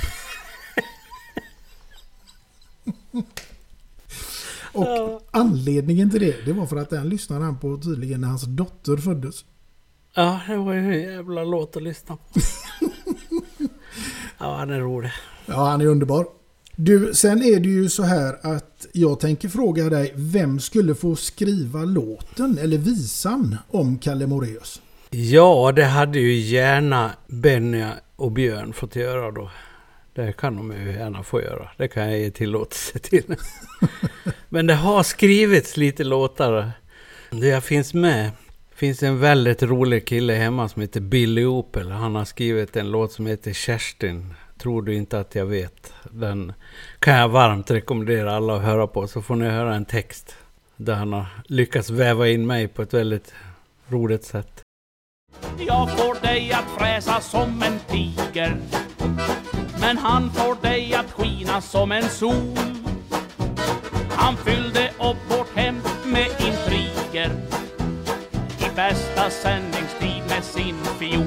Och anledningen till det var för att den lyssnade han på tydligen när hans dotter föddes. Ja, det var ju en jävla låt att lyssna på. Ja, han är rolig. Ja, han är underbar. Du, sen är det ju så här att jag tänker fråga dig, vem skulle få skriva låten eller visan om Kalle Moraeus? Ja, det hade ju gärna Benny och Björn fått göra då. Det kan de ju gärna få göra. Det kan jag ge tillåtelse till. Men det har skrivits lite låtar. Det jag finns med. Finns en väldigt rolig kille hemma som heter Billy Opel. Han har skrivit en låt som heter Kerstin. Tror du inte att jag vet. Den kan jag varmt rekommendera alla att höra på. Så får ni höra en text där han har lyckats väva in mig på ett väldigt roligt sätt. Jag får dig att fräsa som en tiger, men han får dig att skina som en sol. Han fyllde upp vårt hem med intriger, i bästa sändningstid med sin fiol.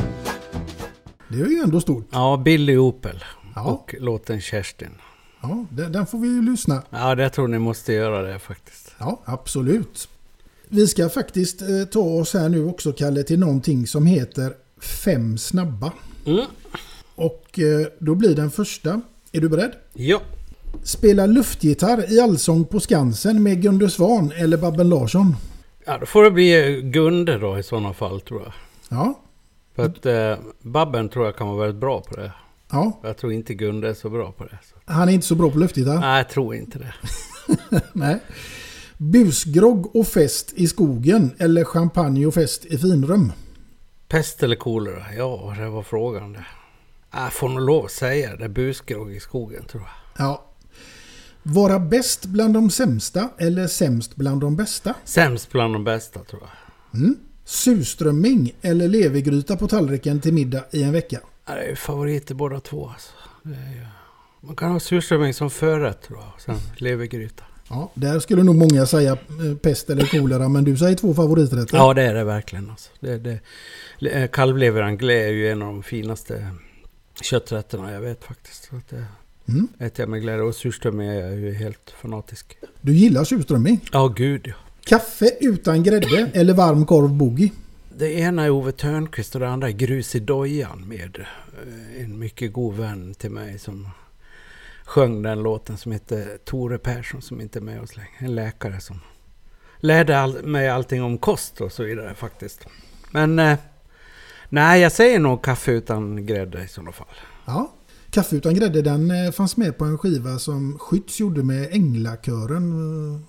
Det är ju ändå stort. Ja, Billy Opel och låten Kerstin. Ja, den får vi ju lyssna. Ja, det tror ni måste göra det faktiskt. Ja, absolut. Vi ska faktiskt ta oss här nu också, Kalle, till någonting som heter 5 snabba. Mm. Och då blir den första. Är du beredd? Ja. Spela luftgitarr i Allsång på Skansen med Gunde Svan eller Babben Larsson? Ja, då får det bli Gunde då i sådana fall, tror jag. Ja. För att Babben tror jag kan vara väldigt bra på det. Ja. Jag tror inte Gunde är så bra på det. Så. Han är inte så bra på luftgitarr? Nej, jag tror inte det. Nej. Busgrogg och fest i skogen eller champagne och fest i finrum? Pest eller kolera? Ja, det var frågan det. Jag får nog lov att säga det. Busgrogg i skogen, tror jag. Ja. Vara bäst bland de sämsta eller sämst bland de bästa? Sämst bland de bästa, tror jag. Mm. Surströmming eller levergryta på tallriken till middag i en vecka? Ja, det är ju favoriter båda två. Alltså. Det är ju... Man kan ha surströmming som förrätt, tror jag. Sen levergryta. Ja, där skulle nog många säga pest eller kolera, men du säger 2 favoriträtter. Ja, det är det verkligen. Alltså. Kalvlever anglais är ju en av de finaste kötträtterna jag vet faktiskt. Så att det äter jag med glädje. Och surströmming är jag ju helt fanatisk. Du gillar surströmming? Ja, gud ja. Kaffe utan grädde eller varm korv boogie? Det ena är Ove Törnqvist och det andra är Grus i dojan med en mycket god vän till mig som sjöng den låten som heter Tore Persson som inte är med oss längre. En läkare som lärde mig allting om kost och så vidare faktiskt. Men nej, jag säger nog kaffe utan grädde i sådana fall. Ja, kaffe utan grädde, den fanns med på en skiva som Skytts gjorde med Änglakören.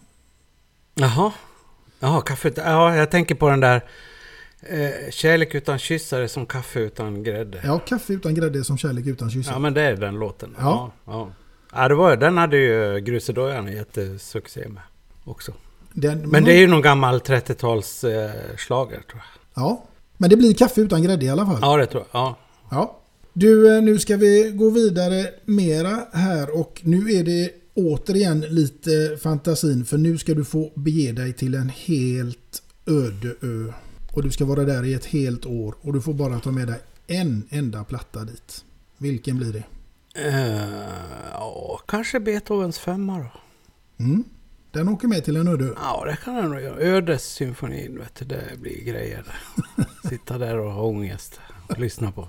Jaha, kaffe utan... Ja, jag tänker på den där kärlek utan kyssare som kaffe utan grädde. Ja, kaffe utan grädde som kärlek utan kyssare. Ja, men det är den låten. Ja. Ja, den hade ju Grus i dojan en jättesuccé med också. Men det är ju någon gammal 30-tals slager, tror jag. Ja, men det blir kaffe utan grädde i alla fall. Ja, det tror jag. Ja. Du, nu ska vi gå vidare mera här och nu är det återigen lite fantasin, för nu ska du få bege dig till en helt öde ö. Och du ska vara där i ett helt år och du får bara ta med dig en enda platta dit. Vilken blir det? Kanske Beethovens 5 då. Den åker med till en udde. Ja, det kan den nog göra. Ödessymfonin, vet du, det blir grejer. Sitta där och ha ångest och lyssna på.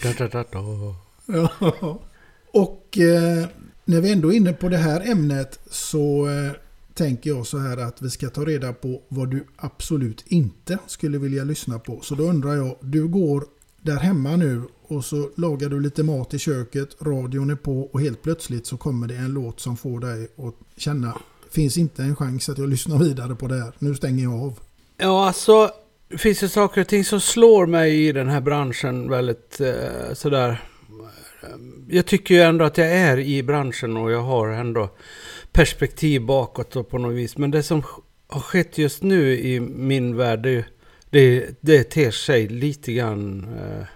Ja. Och när vi ändå är inne på det här ämnet så tänker jag så här att vi ska ta reda på vad du absolut inte skulle vilja lyssna på. Så då undrar jag, du går där hemma nu och så lagar du lite mat i köket, radion är på och helt plötsligt så kommer det en låt som får dig att känna, finns inte en chans att jag lyssnar vidare på det här. Nu stänger jag av. Ja, alltså det finns ju saker och ting som slår mig i den här branschen väldigt sådär. Jag tycker ju ändå att jag är i branschen och jag har ändå perspektiv bakåt på något vis. Men det som har skett just nu i min värld, det ter sig lite grann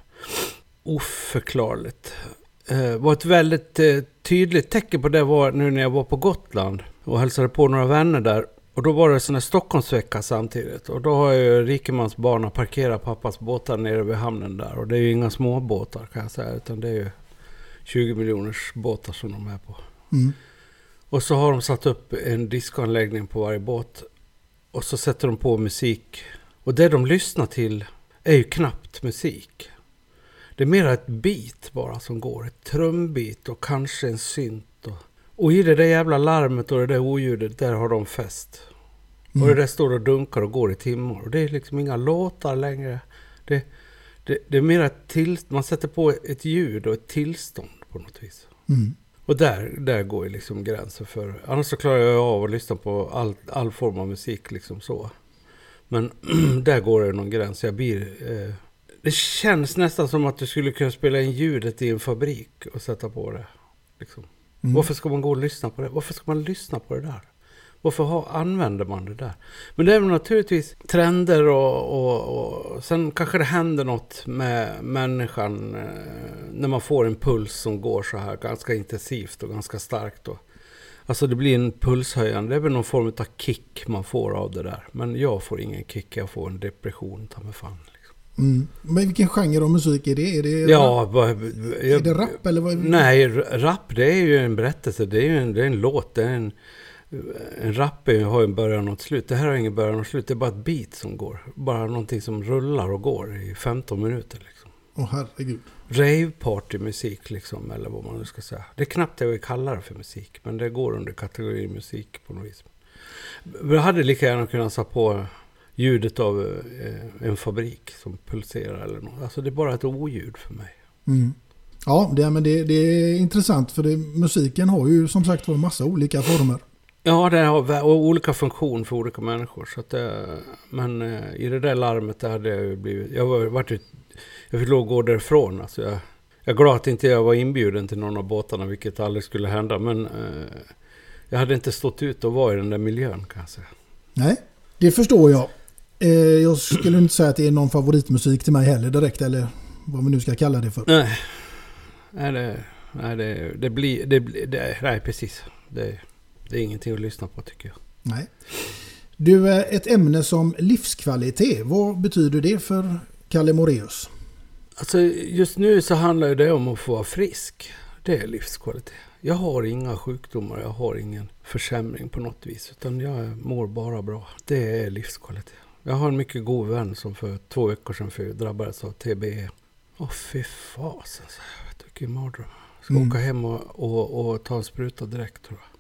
oförklarligt. Var ett väldigt tydligt tecken på det var nu när jag var på Gotland och hälsade på några vänner där. Och då var det sån här Stockholmsvecka samtidigt. Och då har ju rikemansbarna parkerat pappas båtar nere vid hamnen där. Och det är ju inga små båtar kan jag säga, utan det är ju 20 miljoners båtar som de är på. Och så har de satt upp en diskoanläggning på varje båt. Och så sätter de på musik. Och det de lyssnar till är ju knappt musik. Det är mer ett beat bara som går. Ett trumbit och kanske en synt. Och i det där jävla larmet och det där oljudet, där har de fest. Och det där står och dunkar och går i timmar. Och det är liksom inga låtar längre. Det är mer ett man sätter på ett ljud och ett tillstånd på något vis. Och där går ju liksom gränsen för. Annars så klarar jag av att lyssna på all form av musik liksom så. Men där går det någon gräns. Det känns nästan som att du skulle kunna spela in ljudet i en fabrik och sätta på det. Liksom. Varför ska man gå och lyssna på det? Varför ska man lyssna på det där? Varför använder man det där? Men det är väl naturligtvis trender och sen kanske det händer något med människan när man får en puls som går så här ganska intensivt och ganska starkt. Alltså det blir en pulshöjande, det är väl någon form av kick man får av det där. Men jag får ingen kick, jag får en depression, ta mig fan. Men vilken genre av musik är det? Är det rap eller vad? Nej, rap det är ju en berättelse, det är en låt, det är en rap har en början och ett slut. Det här har ingen början och slut, det är bara ett beat som går. Bara någonting som rullar och går i 15 minuter liksom. Herregud. Rave-party-musik liksom, eller vad man nu ska säga. Det är knappt jag vill kalla det för musik, men det går under kategori musik på något vis. Vi hade lika gärna kunnat sätta på ljudet av en fabrik som pulserar eller något. Alltså det är bara ett oljud för mig. Ja, det är intressant för musiken har ju som sagt en massa olika former. Ja, det har olika funktion för olika människor. Så att men i det där larmet där hade jag blivit... Jag fick lov att gå därifrån. Alltså jag är glad att inte jag var inbjuden till någon av båtarna, vilket aldrig skulle hända. Men jag hade inte stått ut och var i den där miljön, kan jag säga. Nej, det förstår jag. Jag skulle inte säga att det är någon favoritmusik till mig heller direkt, eller vad vi nu ska kalla det för. Nej, precis. Det är ingenting att lyssna på, tycker jag. Nej. Du, ett ämne som livskvalitet, vad betyder det för Kalle Moraeus? Alltså just nu så handlar det om att få vara frisk. Det är livskvalitet. Jag har inga sjukdomar, jag har ingen försämring på något vis, utan jag mår bara bra. Det är livskvalitet. Jag har en mycket god vän som för 2 veckor sedan drabbades av TBE. Fy fasen, jag tycker mardröm. Ska åka hem och ta en spruta direkt, tror jag.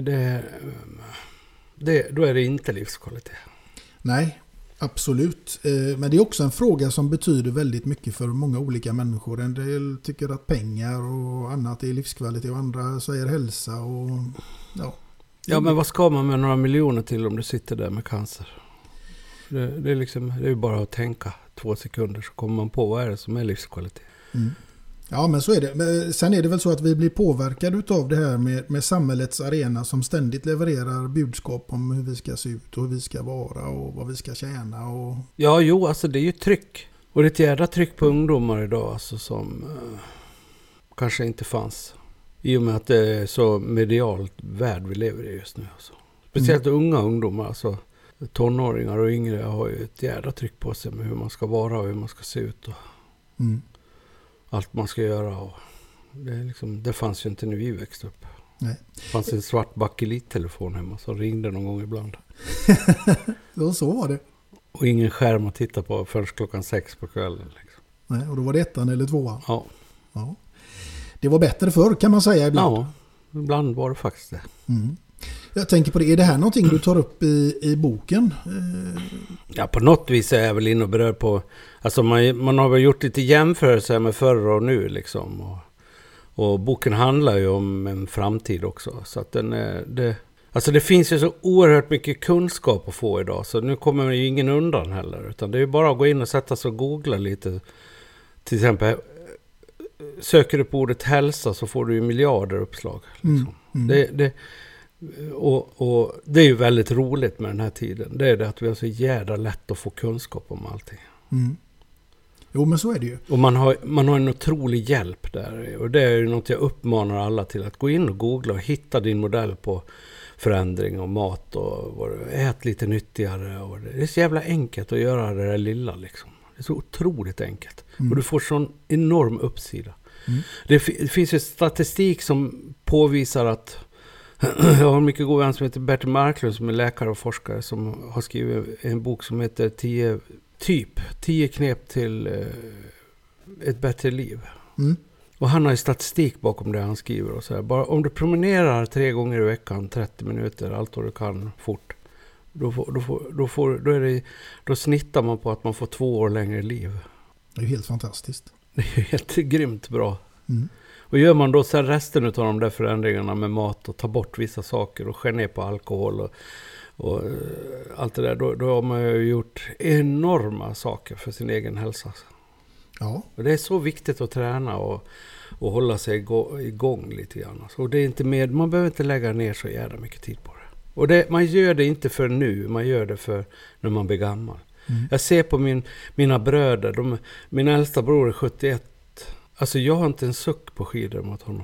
Då är det inte livskvalitet. Nej, absolut. Men det är också en fråga som betyder väldigt mycket för många olika människor. En del tycker att pengar och annat är livskvalitet och andra säger hälsa. Och, ja, men vad ska man med några miljoner till om du sitter där med cancer? Det är ju bara att tänka 2 sekunder så kommer man på vad är det som är livskvalitet. Ja, men så är det. Men sen är det väl så att vi blir påverkade av det här med samhällets arena som ständigt levererar budskap om hur vi ska se ut och hur vi ska vara och vad vi ska tjäna. Och... Ja, alltså det är ju tryck. Och det är ett jävla tryck på ungdomar idag alltså, som kanske inte fanns. I och med att det är så medialt värld vi lever i just nu. Alltså. Speciellt unga ungdomar, alltså tonåringar och yngre har ju ett jävla tryck på sig med hur man ska vara och hur man ska se ut och allt man ska göra. Och det fanns ju inte när vi växte upp. Nej. Det fanns en svart bakelittelefon hemma som ringde någon gång ibland. Så var det. Och ingen skärm att titta på förrän 6 på kvällen. Liksom. Nej, och då var det 1 eller 2. Ja. Det var bättre förr kan man säga ibland. Ja, ibland var det faktiskt det. Mm. Jag tänker på det, är det här någonting du tar upp i boken? Ja, på något vis är jag väl inne och berörd på... Alltså man har väl gjort lite jämförelser med förr och nu liksom. Och boken handlar ju om en framtid också. Så att alltså det finns ju så oerhört mycket kunskap att få idag. Så nu kommer ju ingen undan heller. Utan det är ju bara att gå in och sätta sig och googla lite. Till exempel, söker du på ordet hälsa så får du ju miljarder uppslag. Liksom. Och det är ju väldigt roligt med den här tiden. Det är det att vi har så jävla lätt att få kunskap om allting. Mm. Jo, men så är det ju. Och man har en otrolig hjälp där. Och det är ju något jag uppmanar alla till. Att gå in och googla och hitta din modell på förändring och mat. Och ät lite nyttigare. Och det är så jävla enkelt att göra det där lilla liksom. Det är så otroligt enkelt. Och du får sån enorm uppsida. Det finns ju statistik som påvisar att jag har en mycket god vän som heter Bertil Marklund som är läkare och forskare som har skrivit en bok som heter 10 knep till ett bättre liv. Och han har ju statistik bakom det han skriver och så här. Bara om du promenerar 3 gånger i veckan 30 minuter, allt vad du kan fort, då snittar man på att man får 2 år längre liv. Det är ju helt fantastiskt. Det är ju helt grymt bra. Och gör man då så här resten av de där förändringarna med mat och tar bort vissa saker och skär ner på alkohol och allt det där, då har man ju gjort enorma saker för sin egen hälsa. Ja. Och det är så viktigt att träna och hålla sig igång lite grann. Och det är inte man behöver inte lägga ner så jävla mycket tid på det. Och man gör det inte för nu, man gör det för när man blir gammal. Jag ser på mina bröder, min äldsta bror är 71. Alltså jag har inte en suck på skidor mot honom.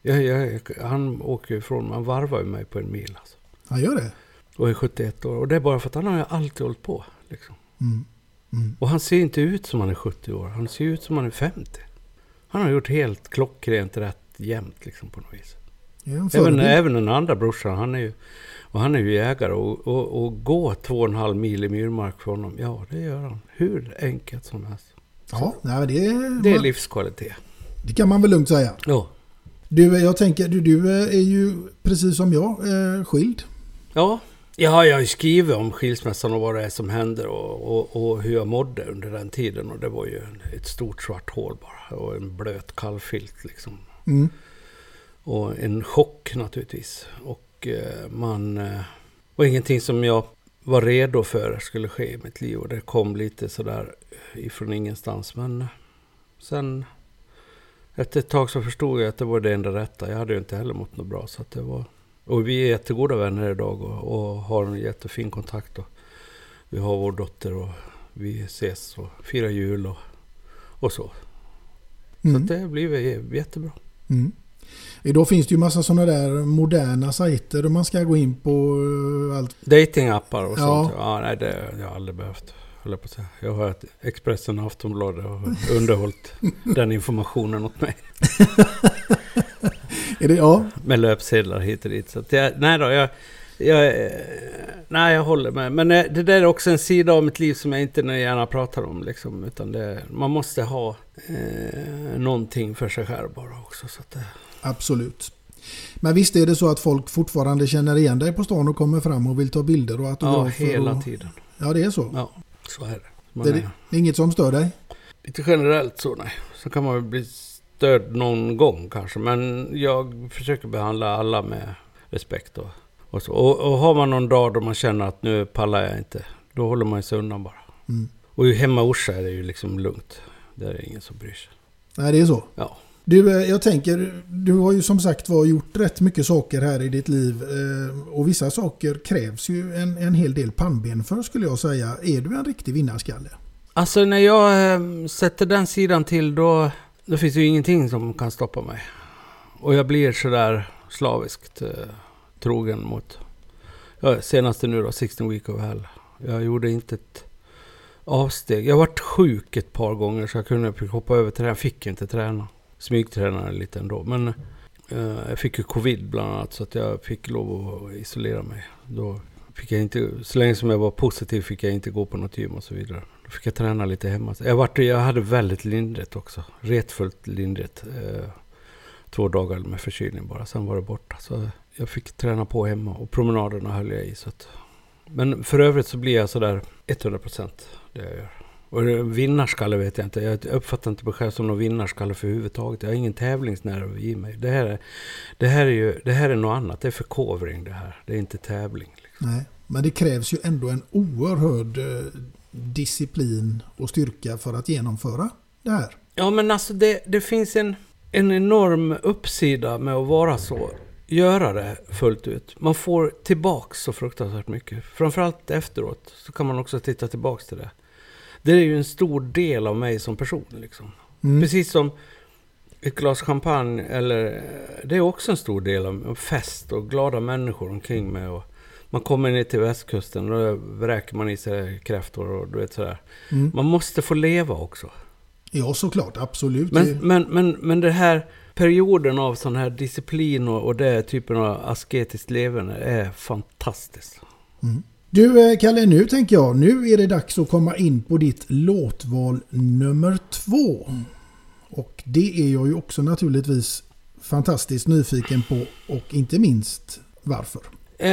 Han åker ifrån, man varvar ju mig på en mil. Alltså. Han gör det? Och är 71 år. Och det är bara för att han har ju alltid hållit på. Liksom. Och han ser inte ut som han är 70 år. Han ser ut som han är 50. Han har gjort helt klockrent rätt jämnt liksom, på något vis. Även den andra brorsan, han är ju jägare och gå 2,5 mil i myrmark för honom. Ja, det gör han. Hur enkelt som helst. Ja, det är livskvalitet. Det kan man väl lugnt säga. Ja. Jag tänker, du är ju precis som jag skild. Ja, jag har ju skrivit om skilsmässan och vad det är som händer och hur jag mådde under den tiden. Och det var ju ett stort svart hål bara och en blöt kallfilt liksom. Och en chock naturligtvis. Och var ingenting som jag var redo för skulle ske i mitt liv. Och det kom lite sådär ifrån ingenstans. Men sen efter ett tag så förstod jag att det var det enda rätta. Jag hade ju inte heller mått något bra. Så att det var... Och vi är jättegoda vänner idag och har en jättefin kontakt. Och vi har vår dotter och vi ses och firar jul och så. Så att det blir jättebra. Idag finns det ju massa sådana där moderna sajter där man ska gå in på allt. Datingappar och sånt. Ja, nej, det har jag aldrig behövt. Jag har ett Expressen och Aftonbladet och underhållit den informationen åt mig. Är det, ja? Med löpsedlar hit och dit. Så att jag håller med. Men det där är också en sida av mitt liv som jag inte gärna pratar om. Liksom, utan man måste ha någonting för sig själv bara också. Så att Absolut. Men visst är det så att folk fortfarande känner igen dig på stan och kommer fram och vill ta bilder och autografer? Ja, hela tiden. Ja, det är så? Ja, så är det. Det är inget som stör dig? Inte generellt så, nej. Så kan man väl bli störd någon gång kanske. Men jag försöker behandla alla med respekt och så. Och har man någon dag då man känner att nu pallar jag inte, då håller man sig undan bara. Och hemma i Orsa är det ju liksom lugnt. Där är ingen som bryr sig. Nej, det är så? Ja. Jag tänker, du har ju som sagt gjort rätt mycket saker här i ditt liv och vissa saker krävs ju en hel del pannben för, skulle jag säga. Är du en riktig vinnarskalle? Alltså när jag sätter den sidan till då finns det ju ingenting som kan stoppa mig. Och jag blir sådär slaviskt trogen mot senaste nu då, 16 Week of Hell. Jag gjorde inte ett avsteg. Jag har varit sjuk ett par gånger så jag kunde hoppa över till det. Jag fick inte träna. Smygtränade lite ändå. Men Jag fick ju covid bland annat, så att jag fick lov att isolera mig. Då fick jag inte, så länge som jag var positiv fick jag inte gå på något gym och så vidare. Då fick jag träna lite hemma. Jag hade väldigt lindrigt också. Retfullt lindrigt. 2 dagar med förkylning bara. Sen var det borta. Så jag fick träna på hemma. Och promenaderna höll jag i. Så att, men för övrigt så blir jag sådär 100% det jag gör. Och vinnarskalle vet jag inte. Jag uppfattar inte mig själv som någon vinnarskalle för huvudtaget. Jag har ingen tävlingsnerv i mig. Det här är något annat. Det är förkovring det här. Det är inte tävling. Liksom. Nej, men det krävs ju ändå en oerhörd disciplin och styrka för att genomföra det här. Ja, men alltså det finns en enorm uppsida med att vara så. Göra det fullt ut. Man får tillbaka så fruktansvärt mycket. Framförallt efteråt så kan man också titta tillbaka till det. Det är ju en stor del av mig som person liksom. Precis som ett glas champagne, eller det är också en stor del av fest och glada människor omkring mig. Och man kommer ner till västkusten och då vräker man i sig kräftor och du vet sådär. Man måste få leva också. Ja, såklart, absolut. Men det här perioden av sån här disciplin och det typen av asketiskt levande är fantastiskt. Du Kalle, nu tänker jag, nu är det dags att komma in på ditt låtval nummer 2. Och det är jag ju också naturligtvis fantastiskt nyfiken på, och inte minst varför.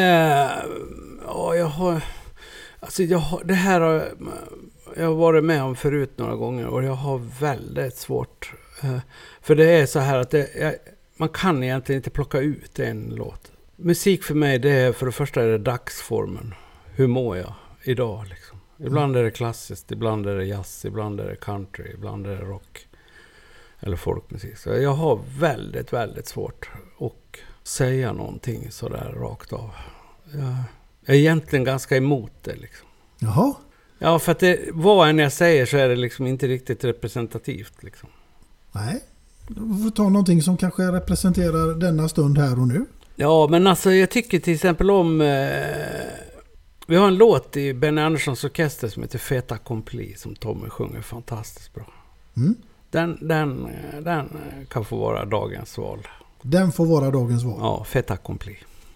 Det här har jag varit med om förut några gånger och jag har väldigt svårt. För det är så här att man kan egentligen inte plocka ut en låt. Musik för mig, det är för det första är det dagsformen. Hur mår jag idag liksom? Ibland är det klassiskt, ibland är det jazz, ibland är det country, ibland är det rock eller folkmusik. Så jag har väldigt, väldigt svårt att säga någonting sådär rakt av. Jag är egentligen ganska emot det liksom. Jaha? Ja, för att vad än jag säger så är det liksom inte riktigt representativt liksom. Nej, du får ta någonting som kanske representerar denna stund här och nu. Ja, men alltså jag tycker till exempel om... vi har en låt i Benny Anderssons orkester som heter Fait Accompli som Tommy sjunger fantastiskt bra. Den kan få vara dagens val. Den får vara dagens val? Ja, Fait Accompli.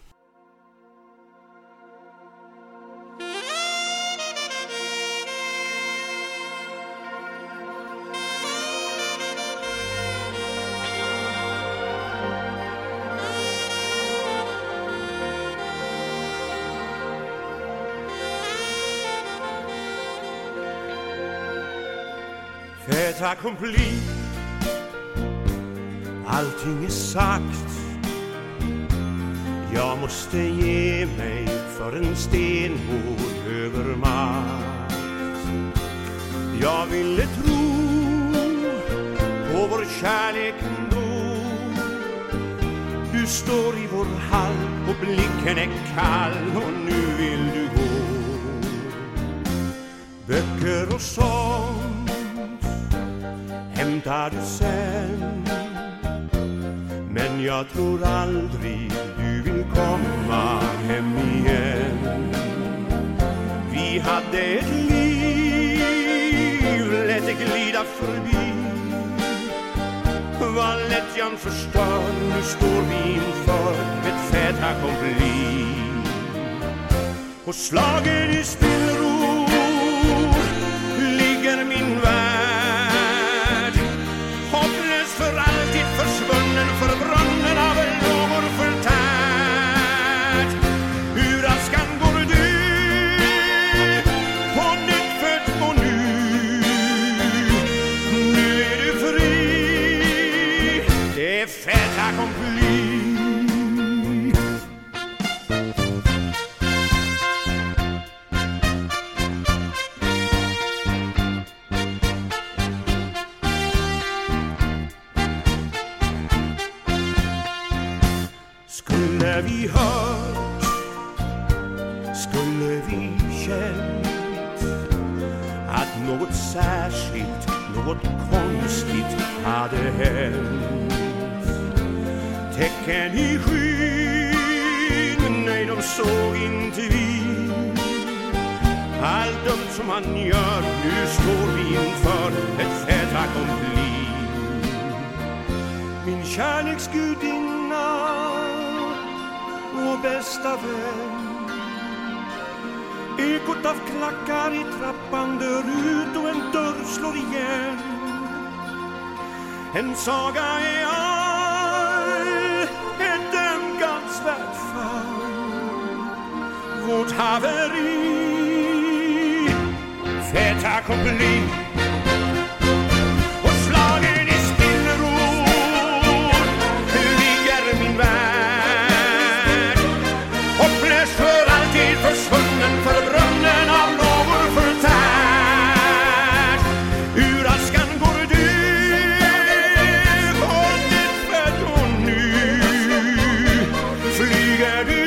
Fait accompli, allting är sagt. Jag måste ge mig för en stenhård övermakt. Jag ville tro på vår kärlek ändå. Du står i vår hall och blicken är kall och nu vill du gå. Böcker och sång hämtar du sen, men jag tror aldrig du vill komma hem igen. Vi hade ett liv, lät det glida förbi. Vad lätt jag förstör, nu står vi inför ett fait accompli. Och slagen i spillror ligger min värld, hopplös för alltid försvunnen, för brunnen av lågor förtärd. Ur askan går du på nytt född och nu är du fri. Det är fait accompli. Skulle vi hört, skulle vi känt att något särskilt, något konstigt hade hänt. Tecken i skyn, nej de såg inte vi. Allt dumt som han gör, nu står vi inför ett fait accompli. Min kärleksgudinna, bästa vän. Ekot av klackar i trappan dör ut och en dörr slår igen. En saga är all, ett ömkansvärt fall. Vårt haveri, fait accompli. Och slagen i stillro ligger min värld. Hopplös för alltid försvunnen för brunnen av någon förtärd. Ur askan går du, och nytt född och nu flyger du,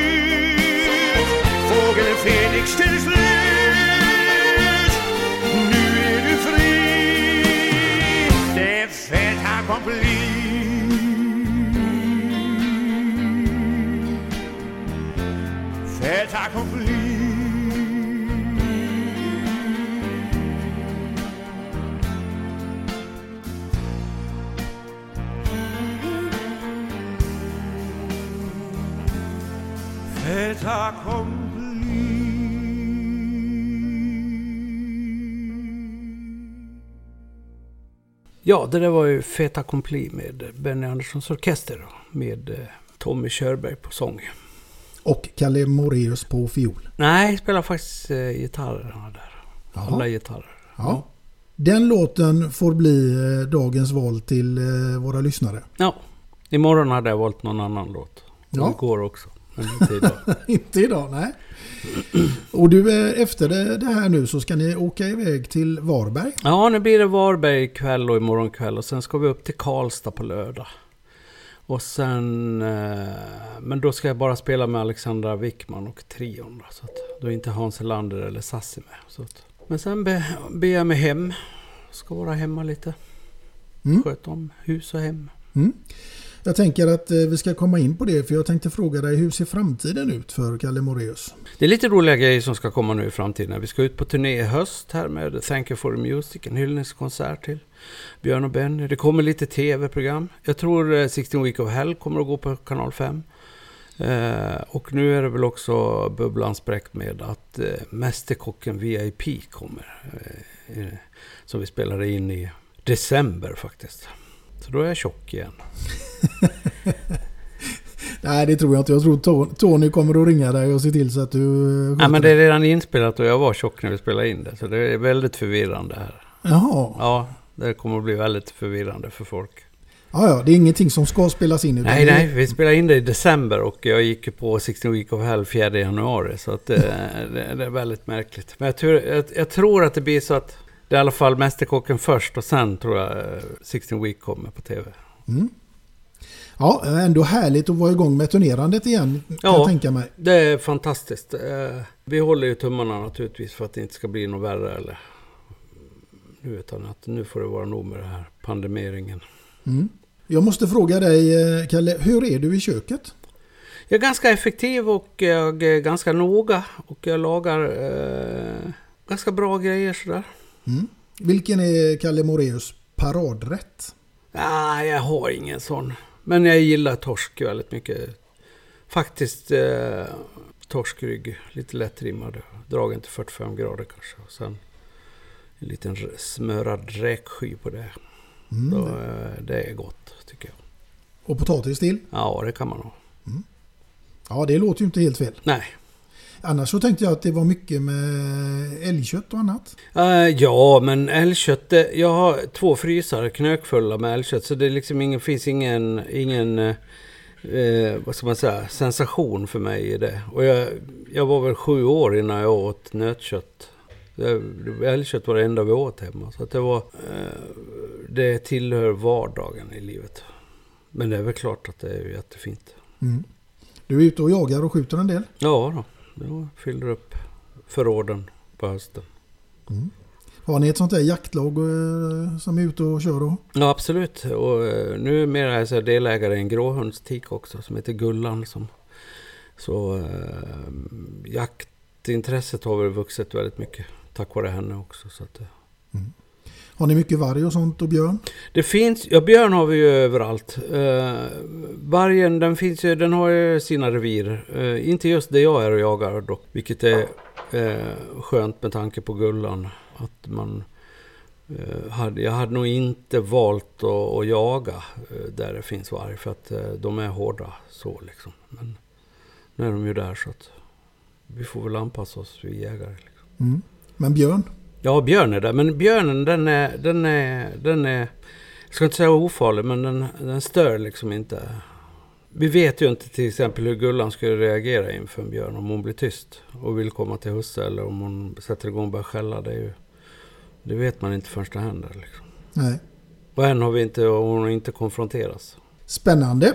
fågeln Fenix till slut. Nu är du fri, det är fait accompli. Fait accompli. Fait accompli. Ja, det där var ju Fait accompli med Benny Anderssons orkester med Tommy Körberg på sång. Och Kalle Moraeus på fiol. Nej, jag spelar faktiskt gitarrerna där. Jaha. Alla gitarrer. Ja. Den låten får bli dagens val till våra lyssnare. Ja, imorgon hade jag valt någon annan låt. Ja. Det går också, men inte idag. Inte idag, nej. Och du, efter det här nu så ska ni åka iväg till Varberg. Ja, nu blir det Varberg ikväll och imorgon kväll. Och sen ska vi upp till Karlstad på lördag. Och sen, men då ska jag bara spela med Alexandra Wickman och trion. Så att då är inte Hans Elander eller Sassi med. Så att, men sen ber jag mig hem. Ska vara hemma lite. Sköt om hus och hem. Jag tänker att vi ska komma in på det, för jag tänkte fråga dig, hur ser framtiden ut för Kalle Moraeus? Det är lite roliga grejer som ska komma nu i framtiden. Vi ska ut på turné i höst här med Thank You For The Music, en hyllningskonsert till Björn och Benny. Det kommer lite tv-program. Jag tror 16 Week of Hell kommer att gå på kanal 5. Och nu är det väl också bubblan spräckt med att Mästerkocken VIP kommer. Som vi spelade in i december faktiskt. Så då är jag tjock igen. Nej, det tror jag inte. Jag tror Tony kommer att ringa dig och se till så att du... Nej, men det är redan inspelat och jag var tjock när vi spelade in det. Så det är väldigt förvirrande här. Jaha. Ja, det kommer att bli väldigt förvirrande för folk. Ja, det är ingenting som ska spelas in. Nej, vi spelade in det i december och jag gick på 16 Week of Hell 4 januari. Så att det är väldigt märkligt. Men jag tror att det blir så att det är i alla fall Mästerkocken först och sen tror jag 16 Week kommer på tv. Ja, ändå härligt att vara igång med turnerandet igen, kan jag tänka mig. Det är fantastiskt. Vi håller ju tummarna naturligtvis för att det inte ska bli något värre eller nu, utan att nu får det vara nog med det här pandemeringen. Jag måste fråga dig, Kalle, hur är du i köket? Jag är ganska effektiv och jag är ganska noga och jag lagar ganska bra grejer sådär. Vilken är Kalle Moraeus paradrätt? Jag har ingen sån. Men jag gillar torsk väldigt mycket. Faktiskt torskrygg, lite lättrimmad. Dragen till 45 grader kanske. Och sen en liten smörad räksky på det. Det är gott tycker jag. Och potatis till? Ja, det kan man ha. Ja, det låter ju inte helt fel. Nej. Annars så tänkte jag att det var mycket med älgkött och annat. Ja, men älgkött, jag har 2 frysar knökfulla med älgkött. Så det är liksom finns ingen vad ska man säga, sensation för mig i det. Och jag var väl 7 år innan jag åt nötkött. Älgkött var det enda vi åt hemma. Så att det tillhör vardagen i livet. Men det är väl klart att det är jättefint. Du är ute och jagar och skjuter en del? Ja då. Jag fyller upp förråden på hösten. Har ni ett sånt där jaktlag som är ute och kör då? Ja, absolut. Och nu är jag delägare i en gråhundstik också som heter Gullan. Så jaktintresset har väl vuxit väldigt mycket tack vare henne också. Så att, Har ni mycket varg och sånt och björn? Det finns, björn har vi ju överallt. Vargen, den har ju sina revir. Inte just det jag är och jagar dock, vilket är skönt med tanke på Gullan. Att jag hade nog inte valt att jaga där det finns varg, för att de är hårda så liksom. Men nu är de ju där, så att vi får väl anpassa oss, vi jägare liksom. Mm. Men björn? Ja, björn är där. Men björnen, den är jag ska inte säga ofarlig, men den stör liksom inte. Vi vet ju inte till exempel hur Gullan skulle reagera inför en björn om hon blir tyst och vill komma till husse, eller om hon sätter igång och börjar skälla. Det vet man inte förrän det händer liksom. Nej. Och än har hon inte konfronteras. Spännande.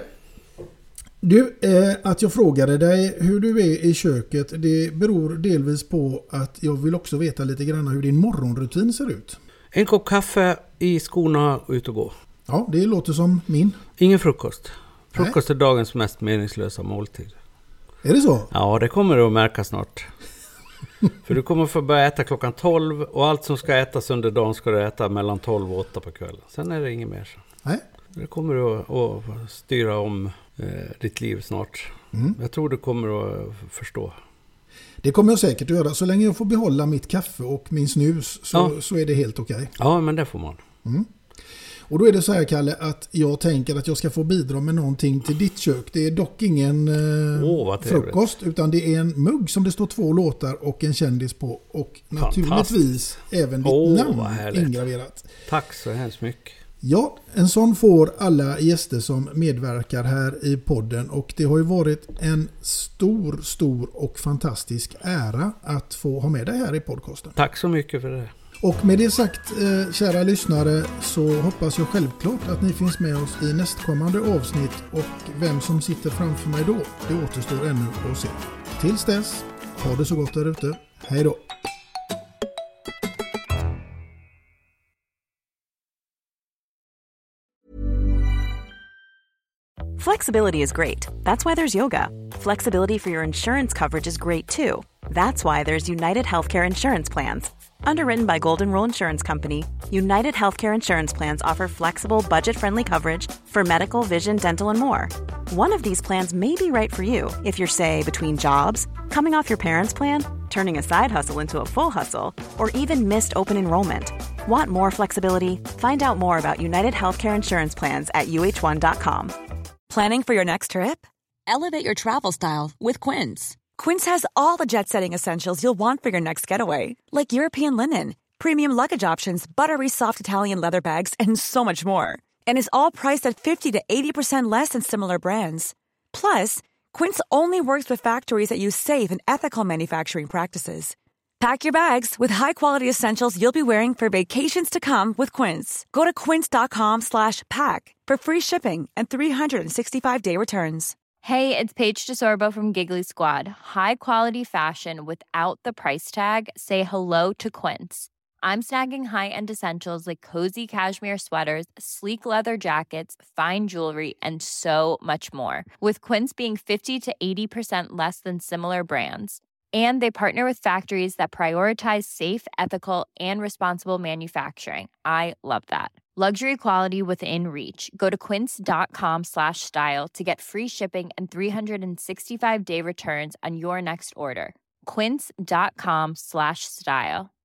Du, att jag frågade dig hur du är i köket, det beror delvis på att jag vill också veta lite grann hur din morgonrutin ser ut. En kopp kaffe i skorna och ut och gå. Ja, det låter som min. Ingen frukost. Frukost är dagens mest meningslösa måltid. Är det så? Ja, det kommer du att märka snart. För du kommer få börja äta klockan 12 och allt som ska ätas under dagen ska du äta mellan 12 och 8 på kvällen. Sen är det inget mer. Nej. Det kommer du att styra om ditt liv snart. Mm. Jag tror du kommer att förstå. Det kommer jag säkert att göra. Så länge jag får behålla mitt kaffe och min snus så är det helt okej. Ja, men det får man. Mm. Och då är det så här, Kalle, att jag tänker att jag ska få bidra med någonting till ditt kök. Det är dock ingen frukost, utan det är en mugg som det står 2 låtar och en kändis på. Och naturligtvis även ditt namn ingraverat. Tack så hemskt mycket. Ja, en sån får alla gäster som medverkar här i podden, och det har ju varit en stor och fantastisk ära att få ha med dig här i podcasten. Tack så mycket för det. Och med det sagt, kära lyssnare, så hoppas jag självklart att ni finns med oss i nästkommande avsnitt, och vem som sitter framför mig då, det återstår ännu att se. Tills dess, ha det så gott där ute. Hej då! Flexibility is great. That's why there's yoga. Flexibility for your insurance coverage is great too. That's why there's United Healthcare Insurance Plans. Underwritten by Golden Rule Insurance Company, United Healthcare Insurance Plans offer flexible, budget-friendly coverage for medical, vision, dental, and more. One of these plans may be right for you if you're, say, between jobs, coming off your parents' plan, turning a side hustle into a full hustle, or even missed open enrollment. Want more flexibility? Find out more about United Healthcare Insurance Plans at uh1.com. Planning for your next trip? Elevate your travel style with Quince. Quince has all the jet-setting essentials you'll want for your next getaway, like European linen, premium luggage options, buttery soft Italian leather bags, and so much more. And is all priced at 50 to 80% less than similar brands. Plus, Quince only works with factories that use safe and ethical manufacturing practices. Pack your bags with high-quality essentials you'll be wearing for vacations to come with Quince. Go to quince.com/pack for free shipping and 365-day returns. Hey, it's Paige DeSorbo from Giggly Squad. High quality fashion without the price tag. Say hello to Quince. I'm snagging high-end essentials like cozy cashmere sweaters, sleek leather jackets, fine jewelry, and so much more. With Quince being 50 to 80% less than similar brands. And they partner with factories that prioritize safe, ethical, and responsible manufacturing. I love that. Luxury quality within reach. Go to quince.com/style to get free shipping and 365-day returns on your next order. Quince.com/style.